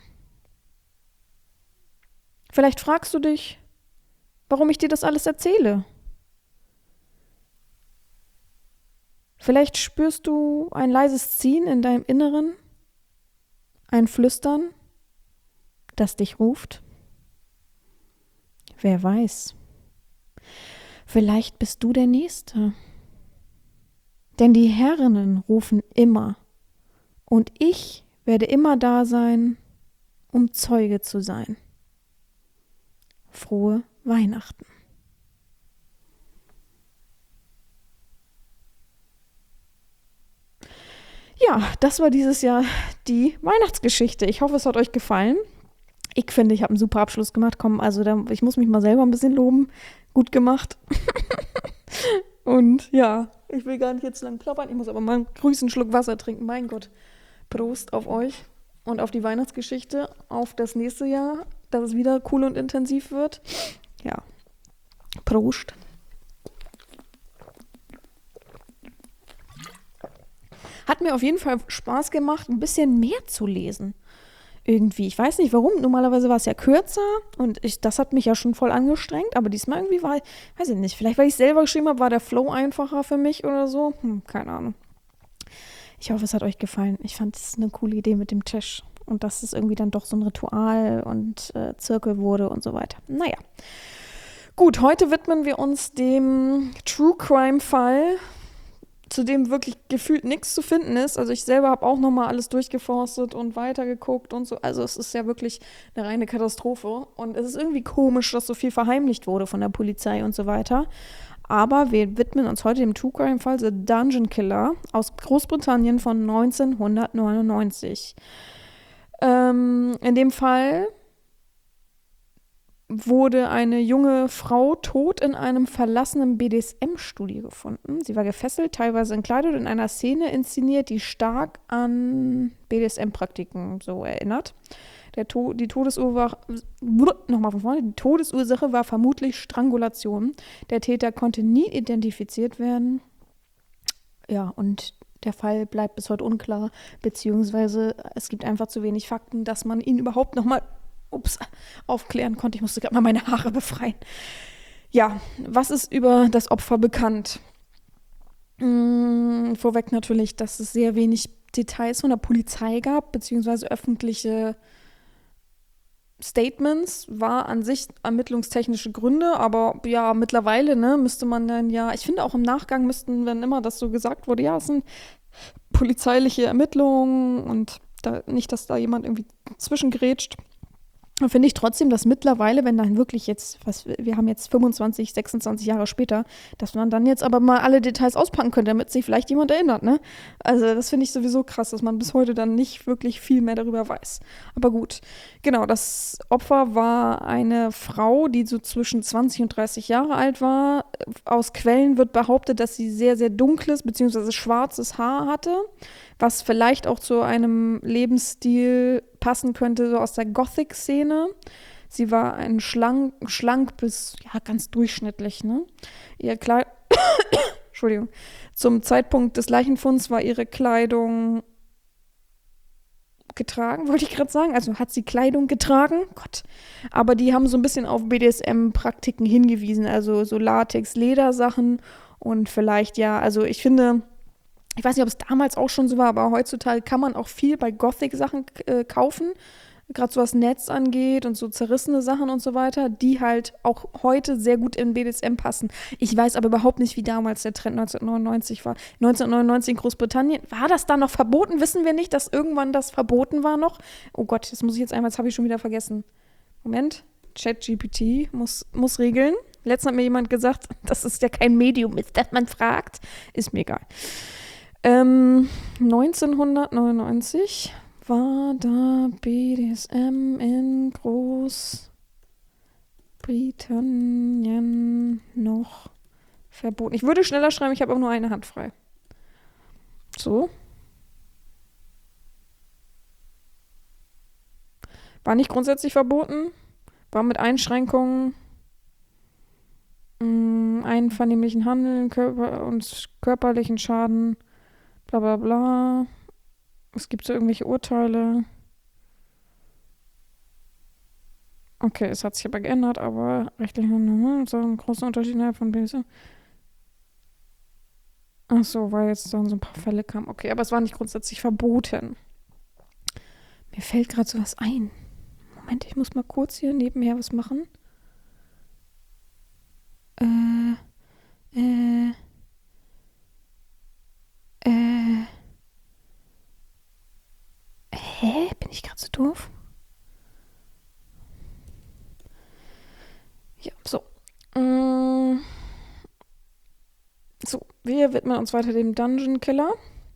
Vielleicht fragst du dich, warum ich dir das alles erzähle. Vielleicht spürst du ein leises Ziehen in deinem Inneren, ein Flüstern, das dich ruft. Wer weiß. Vielleicht bist du der Nächste. Denn die Herrinnen rufen immer. Und ich werde immer da sein, um Zeuge zu sein. Frohe Weihnachten. Ja, das war dieses Jahr die Weihnachtsgeschichte. Ich hoffe, es hat euch gefallen. Ich finde, ich habe einen super Abschluss gemacht. Komm, also ich muss mich mal selber ein bisschen loben. Gut gemacht. Und ja, ich will gar nicht jetzt lang plappern. Ich muss aber mal einen grüßen Schluck Wasser trinken. Mein Gott. Prost auf euch und auf die Weihnachtsgeschichte. Auf das nächste Jahr, dass es wieder cool und intensiv wird. Ja. Prost. Hat mir auf jeden Fall Spaß gemacht, ein bisschen mehr zu lesen. Irgendwie. Ich weiß nicht warum. Normalerweise war es ja kürzer und das hat mich ja schon voll angestrengt. Aber diesmal irgendwie war, weiß ich nicht, vielleicht weil ich es selber geschrieben habe, war der Flow einfacher für mich oder so. Keine Ahnung. Ich hoffe, es hat euch gefallen. Ich fand es eine coole Idee mit dem Tisch. Und dass es irgendwie dann doch so ein Ritual und Zirkel wurde und so weiter. Naja. Gut, heute widmen wir uns dem True Crime Fall, zu dem wirklich gefühlt nichts zu finden ist. Also ich selber habe auch nochmal alles durchgeforstet und weitergeguckt und so. Also es ist ja wirklich eine reine Katastrophe. Und es ist irgendwie komisch, dass so viel verheimlicht wurde von der Polizei und so weiter. Aber wir widmen uns heute dem True Crime Fall The Dungeon Killer aus Großbritannien von 1999. In dem Fall wurde eine junge Frau tot in einem verlassenen BDSM-Studio gefunden. Sie war gefesselt, teilweise entkleidet und in einer Szene inszeniert, die stark an BDSM-Praktiken so erinnert. Die Todesursache war vermutlich Strangulation. Der Täter konnte nie identifiziert werden. Ja, und der Fall bleibt bis heute unklar, beziehungsweise es gibt einfach zu wenig Fakten, dass man ihn überhaupt nochmal aufklären konnte. Ich musste gerade mal meine Haare befreien. Ja, was ist über das Opfer bekannt? Vorweg natürlich, dass es sehr wenig Details von der Polizei gab, beziehungsweise öffentliche Statements. War an sich ermittlungstechnische Gründe, aber ja, mittlerweile, müsste man dann ja, ich finde auch im Nachgang müssten, wenn immer das so gesagt wurde, ja, es sind polizeiliche Ermittlungen und nicht, dass da jemand irgendwie zwischengrätscht. Finde ich trotzdem, dass mittlerweile, wenn dann wirklich jetzt, wir haben jetzt 25, 26 Jahre später, dass man dann jetzt aber mal alle Details auspacken könnte, damit sich vielleicht jemand erinnert, ne? Also das finde ich sowieso krass, dass man bis heute dann nicht wirklich viel mehr darüber weiß. Aber gut, genau, das Opfer war eine Frau, die so zwischen 20 und 30 Jahre alt war. Aus Quellen wird behauptet, dass sie sehr, sehr dunkles bzw. schwarzes Haar hatte, was vielleicht auch zu einem Lebensstil passen könnte, so aus der Gothic-Szene. Sie war schlank bis ja, ganz durchschnittlich, ne? Ihr Kleid Entschuldigung. Zum Zeitpunkt des Leichenfunds war ihre Kleidung getragen, wollte ich gerade sagen. Also hat sie Kleidung getragen? Gott. Aber die haben so ein bisschen auf BDSM-Praktiken hingewiesen, also so Latex-Ledersachen und vielleicht ja, also ich finde, ich weiß nicht, ob es damals auch schon so war, aber heutzutage kann man auch viel bei Gothic-Sachen kaufen, gerade so was Netz angeht und so zerrissene Sachen und so weiter, die halt auch heute sehr gut in BDSM passen. Ich weiß aber überhaupt nicht, wie damals der Trend 1999 war. 1999 in Großbritannien, war das da noch verboten? Wissen wir nicht, dass irgendwann das verboten war noch? Oh Gott, das muss ich jetzt einmal, das habe ich schon wieder vergessen. Moment, ChatGPT muss regeln. Letztens hat mir jemand gesagt, dass es ja kein Medium ist, das man fragt. Ist mir egal. 1999 war da BDSM in Großbritannien noch verboten. Ich würde schneller schreiben, ich habe auch nur eine Hand frei. So. War nicht grundsätzlich verboten, war mit Einschränkungen, einvernehmlichen Handeln und körperlichen Schaden, bla bla bla. Es gibt so irgendwelche Urteile. Okay, es hat sich aber geändert, aber rechtlich so ein großer Unterschied innerhalb von BDSM. Ach so, weil jetzt dann so ein paar Fälle kamen. Okay, aber es war nicht grundsätzlich verboten. Mir fällt gerade sowas ein. Moment, ich muss mal kurz hier nebenher was machen. Äh, äh, bin ich gerade so doof? Ja, so. Mm, so, wir widmen uns weiter dem Dungeon Killer.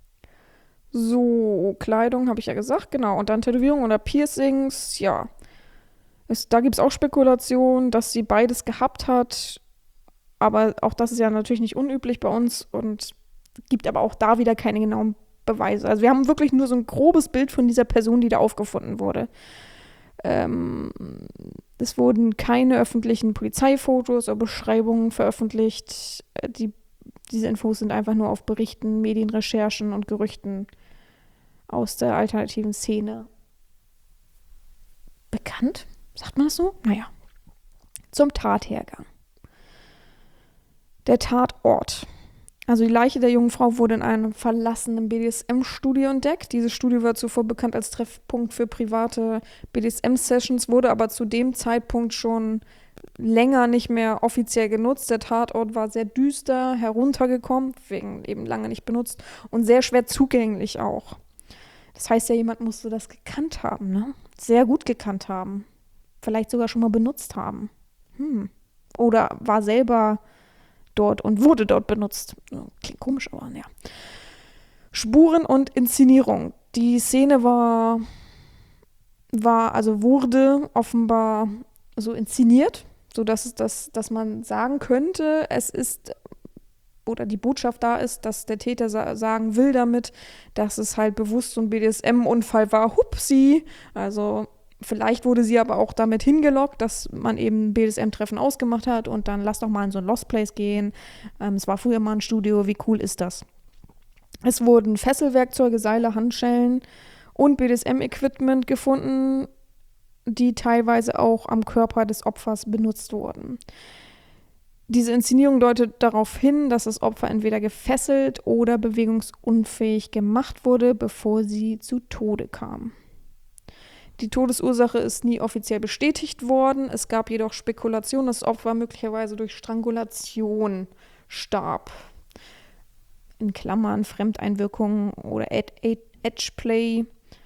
So, Kleidung habe ich ja gesagt, genau. Und dann Tätowierung oder Piercings, ja. Da gibt es auch Spekulationen, dass sie beides gehabt hat. Aber auch das ist ja natürlich nicht unüblich bei uns und gibt aber auch da wieder keine genauen Beweise. Also wir haben wirklich nur so ein grobes Bild von dieser Person, die da aufgefunden wurde. Ähm, Es wurden keine öffentlichen Polizeifotos oder Beschreibungen veröffentlicht. Diese Infos sind einfach nur auf Berichten, Medienrecherchen und Gerüchten aus der alternativen Szene bekannt. Sagt man das so? Naja. Zum Tathergang. Der Tatort. Also die Leiche der jungen Frau wurde in einem verlassenen BDSM-Studio entdeckt. Dieses Studio war zuvor bekannt als Treffpunkt für private BDSM-Sessions, wurde aber zu dem Zeitpunkt schon länger nicht mehr offiziell genutzt. Der Tatort war sehr düster, heruntergekommen, wegen eben lange nicht benutzt und sehr schwer zugänglich auch. Das heißt ja, jemand musste das gekannt haben, ne? Sehr gut gekannt haben. Vielleicht sogar schon mal benutzt haben. Oder war selber dort und wurde dort benutzt. Klingt komisch, aber ja. Spuren und Inszenierung. Die Szene wurde offenbar so inszeniert, sodass dass man sagen könnte, es ist oder die Botschaft da ist, dass der Täter sagen will damit, dass es halt bewusst so ein BDSM-Unfall war. Hupsi! Also vielleicht wurde sie aber auch damit hingelockt, dass man eben ein BDSM-Treffen ausgemacht hat und dann lass doch mal in so ein Lost Place gehen. Es war früher mal ein Studio, wie cool ist das? Es wurden Fesselwerkzeuge, Seile, Handschellen und BDSM-Equipment gefunden, die teilweise auch am Körper des Opfers benutzt wurden. Diese Inszenierung deutet darauf hin, dass das Opfer entweder gefesselt oder bewegungsunfähig gemacht wurde, bevor sie zu Tode kam. Die Todesursache ist nie offiziell bestätigt worden. Es gab jedoch Spekulationen, dass das Opfer möglicherweise durch Strangulation starb. In Klammern Fremdeinwirkung oder Edgeplay,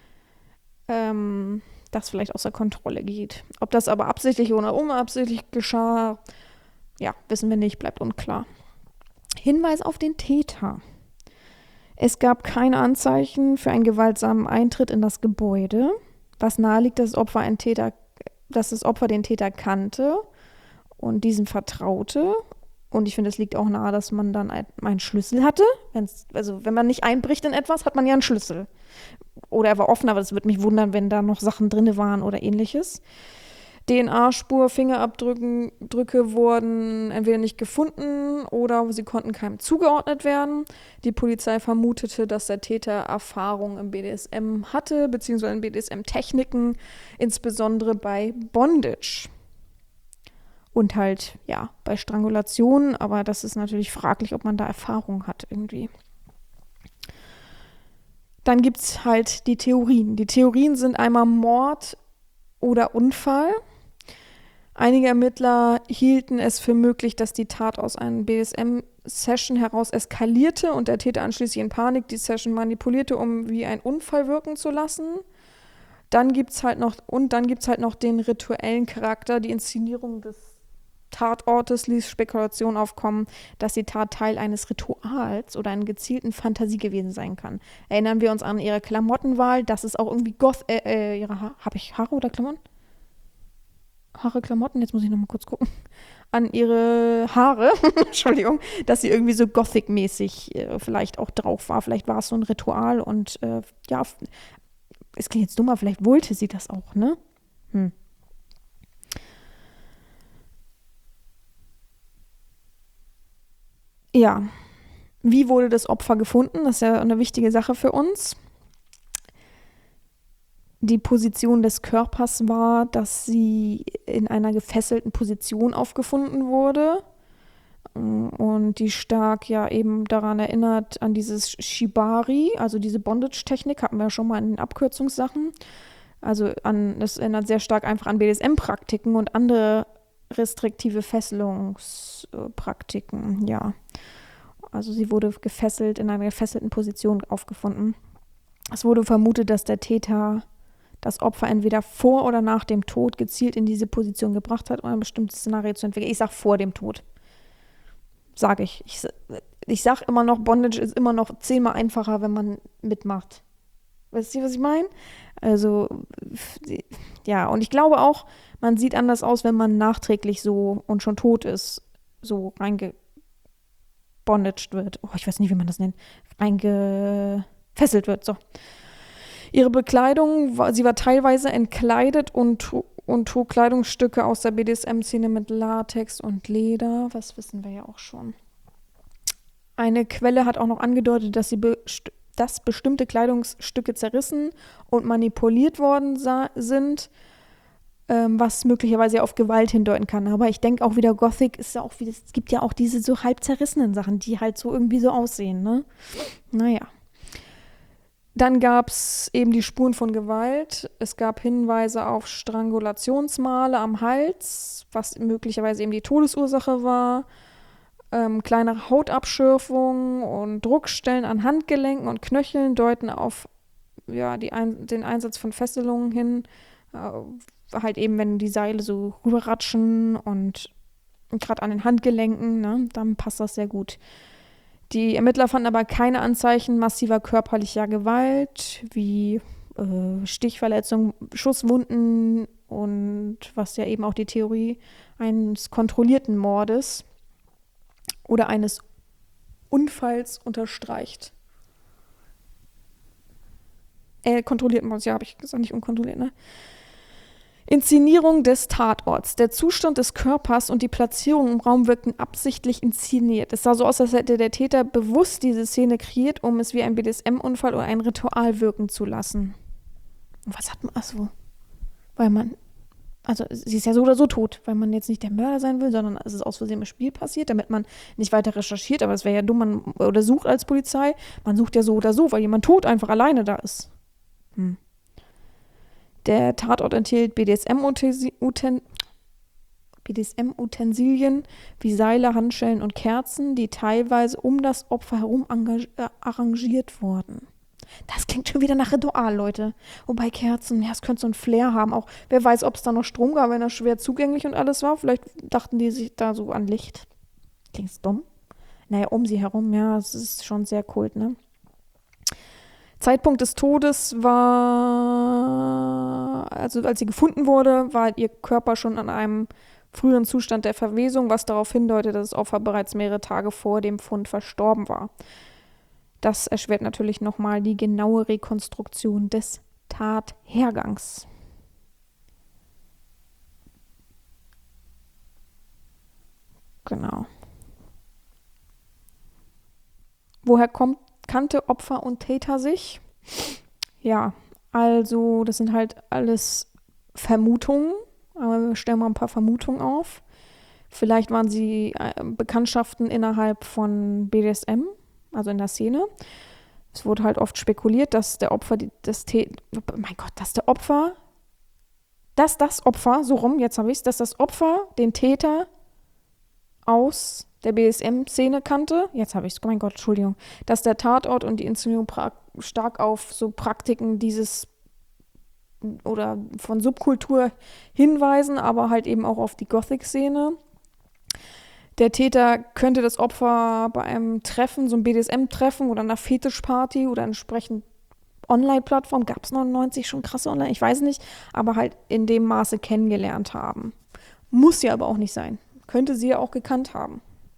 das vielleicht außer Kontrolle geht. Ob das aber absichtlich oder unabsichtlich geschah, ja, wissen wir nicht, bleibt unklar. Hinweis auf den Täter. Es gab keine Anzeichen für einen gewaltsamen Eintritt in das Gebäude, was naheliegt, dass das Opfer den Täter kannte und diesem vertraute. Und ich finde, es liegt auch nahe, dass man dann einen Schlüssel hatte. Wenn man nicht einbricht in etwas, hat man ja einen Schlüssel. Oder er war offen, aber es würde mich wundern, wenn da noch Sachen drin waren oder ähnliches. DNA-Spur, Fingerabdrücke wurden entweder nicht gefunden oder sie konnten keinem zugeordnet werden. Die Polizei vermutete, dass der Täter Erfahrung im BDSM hatte, beziehungsweise in BDSM-Techniken, insbesondere bei Bondage. Und halt, ja, bei Strangulation, aber das ist natürlich fraglich, ob man da Erfahrung hat irgendwie. Dann gibt es halt die Theorien. Die Theorien sind einmal Mord oder Unfall. Einige Ermittler hielten es für möglich, dass die Tat aus einer BDSM-Session heraus eskalierte und der Täter anschließend in Panik die Session manipulierte, um wie ein Unfall wirken zu lassen. Dann gibt es halt noch den rituellen Charakter. Die Inszenierung des Tatortes ließ Spekulationen aufkommen, dass die Tat Teil eines Rituals oder einer gezielten Fantasie gewesen sein kann. Erinnern wir uns an ihre Klamottenwahl, das ist auch irgendwie habe ich Haare oder Klamotten? Haare, Klamotten, jetzt muss ich nochmal kurz gucken. An ihre Haare, Entschuldigung, dass sie irgendwie so Gothic-mäßig vielleicht auch drauf war. Vielleicht war es so ein Ritual und ja, es klingt jetzt dummer, vielleicht wollte sie das auch, ne? Ja, wie wurde das Opfer gefunden? Das ist ja eine wichtige Sache für uns. Die Position des Körpers war, dass sie in einer gefesselten Position aufgefunden wurde und die stark ja eben daran erinnert, an dieses Shibari, also diese Bondage-Technik, hatten wir ja schon mal in den Abkürzungssachen. Das erinnert sehr stark einfach an BDSM-Praktiken und andere restriktive Fesselungspraktiken, ja. Also sie wurde gefesselt, in einer gefesselten Position aufgefunden. Es wurde vermutet, dass der Täter das Opfer entweder vor oder nach dem Tod gezielt in diese Position gebracht hat, um ein bestimmtes Szenario zu entwickeln. Ich sage vor dem Tod. Sage ich. Ich sage immer noch, Bondage ist immer noch 10-mal einfacher, wenn man mitmacht. Weißt du, was ich meine? Also, ja, und ich glaube auch, man sieht anders aus, wenn man nachträglich so und schon tot ist, so reingebondaged wird. Oh, ich weiß nicht, wie man das nennt. Reingefesselt wird, so. Ihre Bekleidung, sie war teilweise entkleidet und trug Kleidungsstücke aus der BDSM-Szene mit Latex und Leder. Was wissen wir ja auch schon. Eine Quelle hat auch noch angedeutet, dass bestimmte Kleidungsstücke zerrissen und manipuliert worden sind, was möglicherweise auf Gewalt hindeuten kann. Aber ich denke auch wieder, Gothic ist ja auch wieder, es gibt ja auch diese so halb zerrissenen Sachen, die halt so irgendwie so aussehen, ne? Naja. Dann gab es eben die Spuren von Gewalt. Es gab Hinweise auf Strangulationsmale am Hals, was möglicherweise eben die Todesursache war. Kleinere Hautabschürfungen und Druckstellen an Handgelenken und Knöcheln deuten auf den Einsatz von Fesselungen hin. Halt eben, wenn die Seile so rüberratschen und gerade an den Handgelenken, ne, dann passt das sehr gut. Die Ermittler fanden aber keine Anzeichen massiver körperlicher Gewalt, wie Stichverletzungen, Schusswunden und was ja eben auch die Theorie eines kontrollierten Mordes oder eines Unfalls unterstreicht. Kontrollierten Mordes, ja, habe ich gesagt, nicht unkontrolliert, ne? Inszenierung des Tatorts. Der Zustand des Körpers und die Platzierung im Raum wirkten absichtlich inszeniert. Es sah so aus, als hätte der Täter bewusst diese Szene kreiert, um es wie ein BDSM-Unfall oder ein Ritual wirken zu lassen. Und was hat man, sie ist ja so oder so tot, weil man jetzt nicht der Mörder sein will, sondern es ist aus Versehen im Spiel passiert, damit man nicht weiter recherchiert, aber es wäre ja dumm, oder sucht als Polizei, man sucht ja so oder so, weil jemand tot einfach alleine da ist. Der Tatort enthielt BDSM-Utensilien wie Seile, Handschellen und Kerzen, die teilweise um das Opfer herum arrangiert wurden. Das klingt schon wieder nach Ritual, Leute. Wobei Kerzen, ja, es könnte so ein Flair haben. Auch wer weiß, ob es da noch Strom gab, wenn das schwer zugänglich und alles war. Vielleicht dachten die sich da so an Licht. Klingt's dumm? Naja, um sie herum, ja, es ist schon sehr kult, ne? Zeitpunkt des Todes war, also als sie gefunden wurde, war ihr Körper schon an einem früheren Zustand der Verwesung, was darauf hindeutet, dass das Opfer bereits mehrere Tage vor dem Fund verstorben war. Das erschwert natürlich nochmal die genaue Rekonstruktion des Tathergangs. Genau. Woher kannte Opfer und Täter sich? Ja, also das sind halt alles Vermutungen, aber wir stellen mal ein paar Vermutungen auf. Vielleicht waren sie Bekanntschaften innerhalb von BDSM, also in der Szene. Es wurde halt oft spekuliert, dass das Opfer, dass das Opfer, so rum, jetzt habe ich es, dass das Opfer den Täter aus der BDSM-Szene kannte. Jetzt habe ich es, oh mein Gott, Entschuldigung. Dass der Tatort und die Inszenierung stark auf so Praktiken dieses oder von Subkultur hinweisen, aber halt eben auch auf die Gothic-Szene. Der Täter könnte das Opfer bei einem Treffen, so einem BDSM-Treffen oder einer Fetischparty oder entsprechend Online-Plattform, gab es 99 schon krasse Online, ich weiß nicht, aber halt in dem Maße kennengelernt haben. Muss ja aber auch nicht sein. Könnte sie ja auch gekannt haben.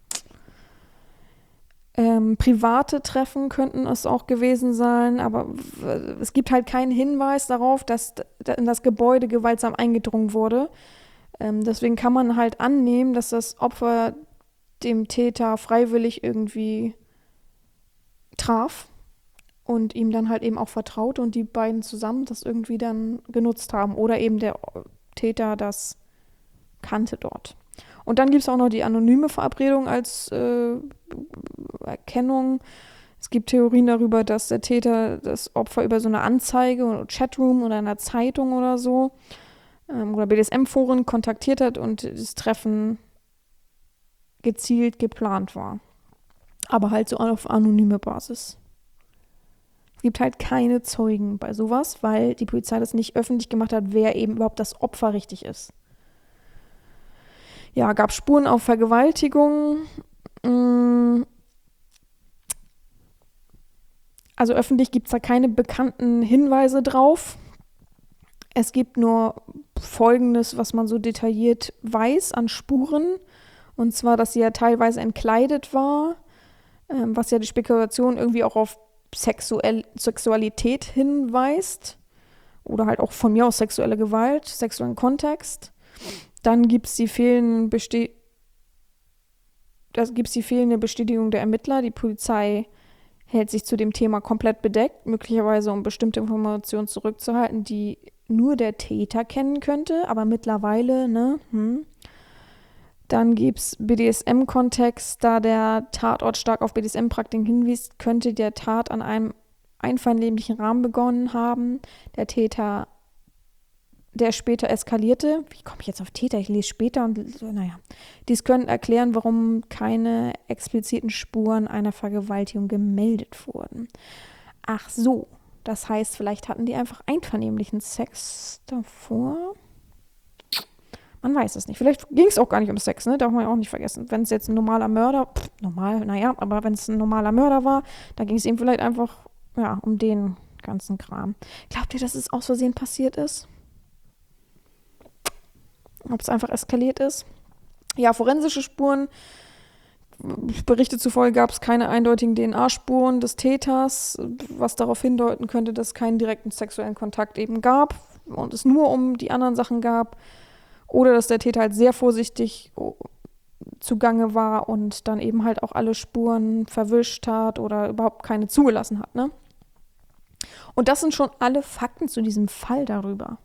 Private Treffen könnten es auch gewesen sein, aber es gibt halt keinen Hinweis darauf, dass in das Gebäude gewaltsam eingedrungen wurde. Deswegen kann man halt annehmen, dass das Opfer dem Täter freiwillig irgendwie traf und ihm dann halt eben auch vertraute und die beiden zusammen das irgendwie dann genutzt haben oder eben der Täter das kannte dort. Und dann gibt es auch noch die anonyme Verabredung als Erkennung. Es gibt Theorien darüber, dass der Täter das Opfer über so eine Anzeige oder Chatroom oder einer Zeitung oder so oder BDSM-Foren kontaktiert hat und das Treffen gezielt geplant war. Aber halt so auf anonyme Basis. Es gibt halt keine Zeugen bei sowas, weil die Polizei das nicht öffentlich gemacht hat, wer eben überhaupt das Opfer richtig ist. Ja, gab Spuren auf Vergewaltigung. Also öffentlich gibt es da keine bekannten Hinweise drauf. Es gibt nur Folgendes, was man so detailliert weiß an Spuren. Und zwar, dass sie ja teilweise entkleidet war, was ja die Spekulation irgendwie auch auf Sexualität hinweist. Oder halt auch von mir aus sexuelle Gewalt, sexuellen Kontext. Dann gibt es die fehlende Bestätigung der Ermittler. Die Polizei hält sich zu dem Thema komplett bedeckt, möglicherweise um bestimmte Informationen zurückzuhalten, die nur der Täter kennen könnte, aber mittlerweile, Dann gibt es BDSM-Kontext, da der Tatort stark auf BDSM-Praktiken hinwies, könnte der Tat an einem einvernehmlichen Rahmen begonnen haben. Der Täter, der später eskalierte. Wie komme ich jetzt auf Täter? Ich lese später und naja. Dies könnte erklären, warum keine expliziten Spuren einer Vergewaltigung gemeldet wurden. Ach so, das heißt, vielleicht hatten die einfach einvernehmlichen Sex davor. Man weiß es nicht. Vielleicht ging es auch gar nicht um Sex, ne? Darf man ja auch nicht vergessen. Wenn es jetzt ein normaler Mörder, aber wenn es ein normaler Mörder war, dann ging es ihm vielleicht einfach, um den ganzen Kram. Glaubt ihr, dass es aus Versehen passiert ist? Ob es einfach eskaliert ist? Ja, forensische Spuren. Berichte zufolge gab es keine eindeutigen DNA-Spuren des Täters, was darauf hindeuten könnte, dass es keinen direkten sexuellen Kontakt eben gab und es nur um die anderen Sachen gab. Oder dass der Täter halt sehr vorsichtig zugange war und dann eben halt auch alle Spuren verwischt hat oder überhaupt keine zugelassen hat, ne? Und das sind schon alle Fakten zu diesem Fall darüber.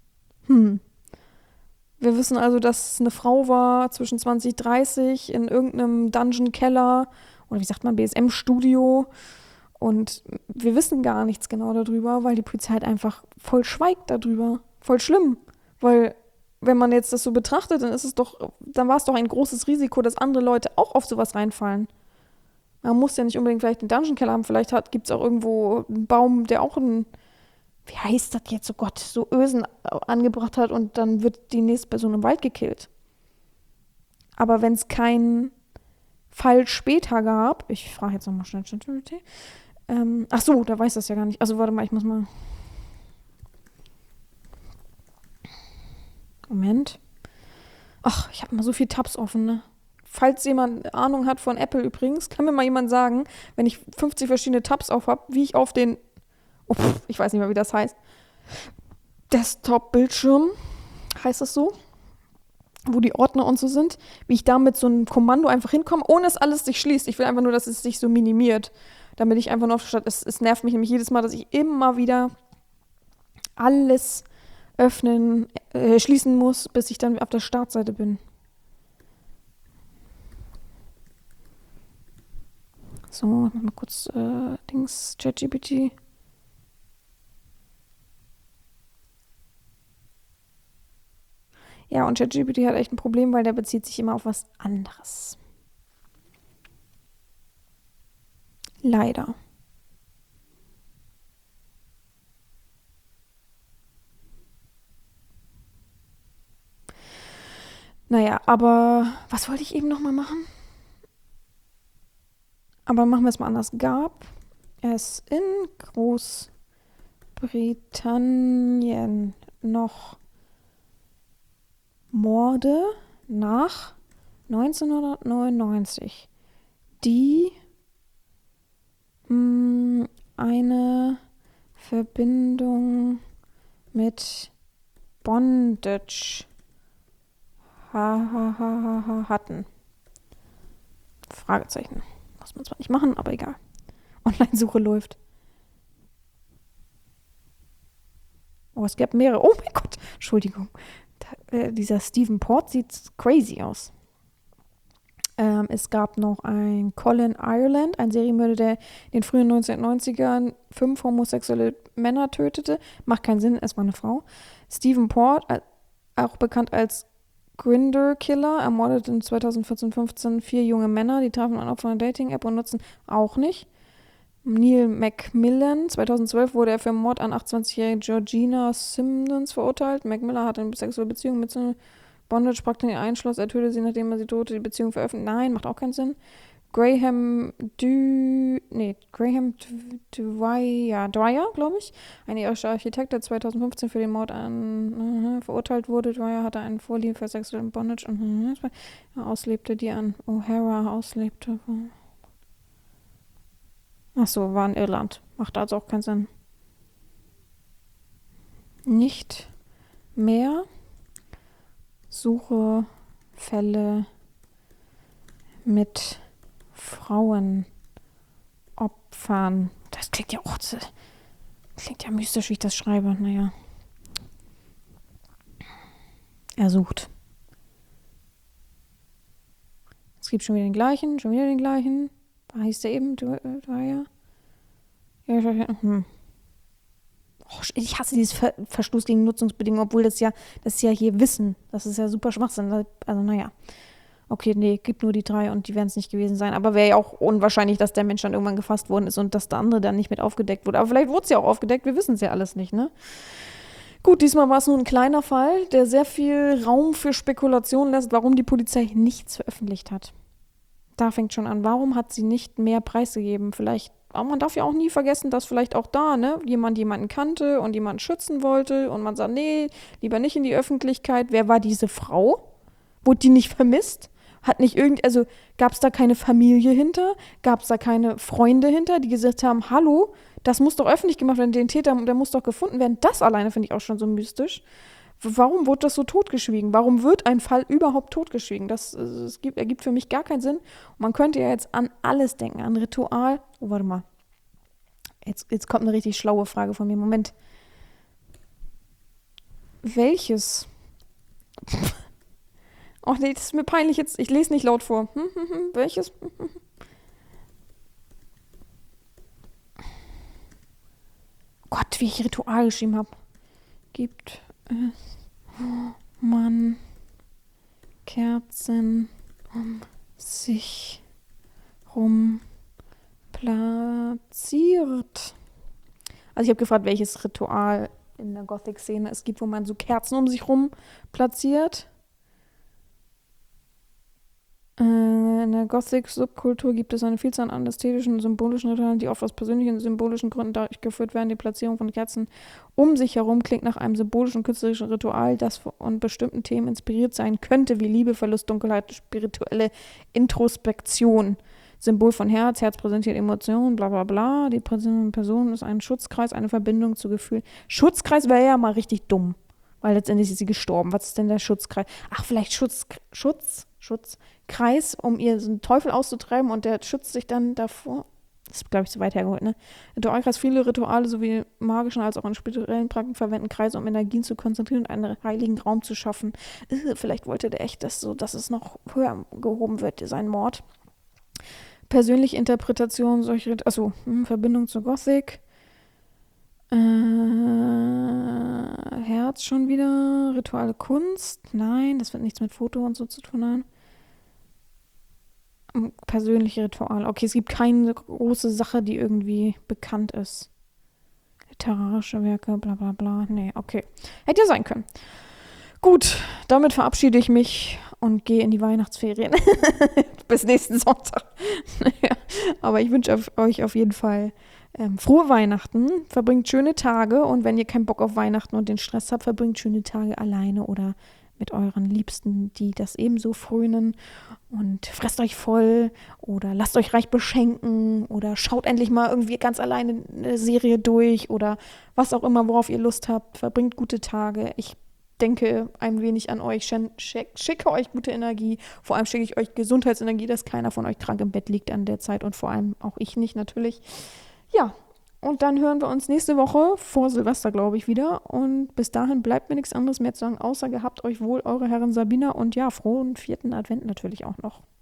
Wir wissen also, dass es eine Frau war zwischen 20 und 30 in irgendeinem Dungeon-Keller oder wie sagt man, BSM-Studio. Und wir wissen gar nichts genau darüber, weil die Polizei halt einfach voll schweigt darüber. Voll schlimm, weil wenn man jetzt das so betrachtet, dann war es doch ein großes Risiko, dass andere Leute auch auf sowas reinfallen. Man muss ja nicht unbedingt vielleicht einen Dungeon-Keller haben, vielleicht gibt es auch irgendwo einen Baum, der auch wie heißt das jetzt, oh Gott, so Ösen angebracht hat und dann wird die nächste Person im Wald gekillt. Aber wenn es keinen Fall später gab, ich frage jetzt nochmal schnell, ach so, da weiß das ja gar nicht. Also warte mal, ich muss mal. Moment. Ach, ich habe mal so viele Tabs offen, ne? Falls jemand Ahnung hat von Apple übrigens, kann mir mal jemand sagen, wenn ich 50 verschiedene Tabs auf habe, wie ich auf den, ich weiß nicht mehr, wie das heißt, Desktop-Bildschirm, heißt das so, wo die Ordner und so sind, wie ich da mit so einem Kommando einfach hinkomme, ohne dass alles sich schließt. Ich will einfach nur, dass es sich so minimiert, damit ich einfach nur auf der Stadt, es nervt mich nämlich jedes Mal, dass ich immer wieder alles schließen muss, bis ich dann auf der Startseite bin. So, mal kurz ChatGPT. Ja, und ChatGPT hat echt ein Problem, weil der bezieht sich immer auf was anderes. Leider. Naja, aber was wollte ich eben nochmal machen? Aber machen wir es mal anders. Gab es in Großbritannien noch Morde nach 1999, die eine Verbindung mit Bondage hatten? Fragezeichen. Muss man zwar nicht machen, aber egal. Online-Suche läuft. Oh, es gab mehrere. Oh mein Gott, Entschuldigung. Dieser Stephen Port sieht crazy aus. Es gab noch einen Colin Ireland, ein Serienmörder, der in den frühen 1990ern 5 homosexuelle Männer tötete. Macht keinen Sinn, es war eine Frau. Stephen Port, auch bekannt als Grindr Killer, ermordet in 2014-15 4 junge Männer, die trafen ein Opfer einer Dating-App und nutzen auch nicht. Neil McMillan, 2012 wurde er für Mord an 28-jährige Georgina Simmons verurteilt. McMillan hatte eine sexuelle Beziehung mit so Bondage-Praktiken einschloss. Er tötete sie, nachdem er sie drohte, die Beziehung veröffentlicht. Nein, macht auch keinen Sinn. Graham Dwyer, glaube ich, ein irischer Architekt, der 2015 für den Mord verurteilt wurde. Dwyer hatte einen Vorlieben für sexuellen Bondage und auslebte, die an O'Hara auslebte. Achso, war in Irland. Macht also auch keinen Sinn. Nicht mehr. Suche Fälle mit Frauenopfern. Das klingt ja auch mystisch, wie ich das schreibe. Naja. Er sucht. Es gibt schon wieder den gleichen. Da hieß der eben, Dwyer. Ich hasse dieses Verstoß gegen Nutzungsbedingungen, obwohl das ja hier Wissen. Das ist ja super Schwachsinn. Also naja. Okay, nee, gibt nur die 3 und die werden es nicht gewesen sein. Aber wäre ja auch unwahrscheinlich, dass der Mensch dann irgendwann gefasst worden ist und dass der andere dann nicht mit aufgedeckt wurde. Aber vielleicht wurde es ja auch aufgedeckt, wir wissen es ja alles nicht, ne? Gut, diesmal war es nur ein kleiner Fall, der sehr viel Raum für Spekulation lässt, warum die Polizei nichts veröffentlicht hat. Da fängt schon an, warum hat sie nicht mehr preisgegeben? Vielleicht, aber man darf ja auch nie vergessen, dass vielleicht auch da, ne, jemanden kannte und jemanden schützen wollte und man sagt, nee, lieber nicht in die Öffentlichkeit. Wer war diese Frau? Wurde die nicht vermisst? Gab es da keine Familie hinter? Gab es da keine Freunde hinter, die gesagt haben, hallo, das muss doch öffentlich gemacht werden, den Täter, der muss doch gefunden werden. Das alleine finde ich auch schon so mystisch. Warum wurde das so totgeschwiegen? Warum wird ein Fall überhaupt totgeschwiegen? Ergibt für mich gar keinen Sinn. Und man könnte ja jetzt an alles denken, an Ritual. Oh, warte mal. Jetzt kommt eine richtig schlaue Frage von mir. Moment. Welches? Oh nee, das ist mir peinlich jetzt. Ich lese nicht laut vor. Welches? Gott, wie ich Ritual geschrieben habe. Gibt man Kerzen um sich rum platziert? Also ich habe gefragt, welches Ritual in der Gothic-Szene es gibt, wo man so Kerzen um sich rum platziert. In der Gothic-Subkultur gibt es eine Vielzahl an ästhetischen und symbolischen Ritualen, die oft aus persönlichen und symbolischen Gründen durchgeführt werden. Die Platzierung von Kerzen um sich herum klingt nach einem symbolischen, künstlerischen Ritual, das von bestimmten Themen inspiriert sein könnte, wie Liebe, Verlust, Dunkelheit, spirituelle Introspektion. Symbol von Herz präsentiert Emotionen, bla bla bla. Die Person ist ein Schutzkreis, eine Verbindung zu Gefühlen. Schutzkreis wäre ja mal richtig dumm, weil letztendlich ist sie gestorben. Was ist denn der Schutzkreis? Ach, vielleicht Schutzkreis, um ihr so einen Teufel auszutreiben und der schützt sich dann davor. Das ist, glaube ich, zu weit hergeholt, ne? Ritualkreis, viele Rituale sowie magischen als auch in spirituellen Praktiken verwenden Kreise, um Energien zu konzentrieren und einen heiligen Raum zu schaffen. Vielleicht wollte der echt, dass es noch höher gehoben wird, sein Mord. Persönliche Interpretation solcher Verbindung zur Gothic. Herz schon wieder. Rituale Kunst. Nein, das wird nichts mit Foto und so zu tun haben. Persönliche Ritual. Okay, es gibt keine große Sache, die irgendwie bekannt ist. Literarische Werke, bla bla bla. Nee, okay. Hätte ja sein können. Gut, damit verabschiede ich mich und gehe in die Weihnachtsferien. Bis nächsten Sonntag. Naja, aber ich wünsche euch auf jeden Fall frohe Weihnachten. Verbringt schöne Tage und wenn ihr keinen Bock auf Weihnachten und den Stress habt, verbringt schöne Tage alleine oder mit euren Liebsten, die das ebenso frönen und fresst euch voll oder lasst euch reich beschenken oder schaut endlich mal irgendwie ganz alleine eine Serie durch oder was auch immer, worauf ihr Lust habt. Verbringt gute Tage. Ich denke ein wenig an euch, schicke euch gute Energie. Vor allem schicke ich euch Gesundheitsenergie, dass keiner von euch krank im Bett liegt an der Zeit und vor allem auch ich nicht natürlich. Ja, und dann hören wir uns nächste Woche vor Silvester, glaube ich, wieder. Und bis dahin bleibt mir nichts anderes mehr zu sagen, außer gehabt euch wohl, eure Herren Sabina und ja, frohen 4. Advent natürlich auch noch.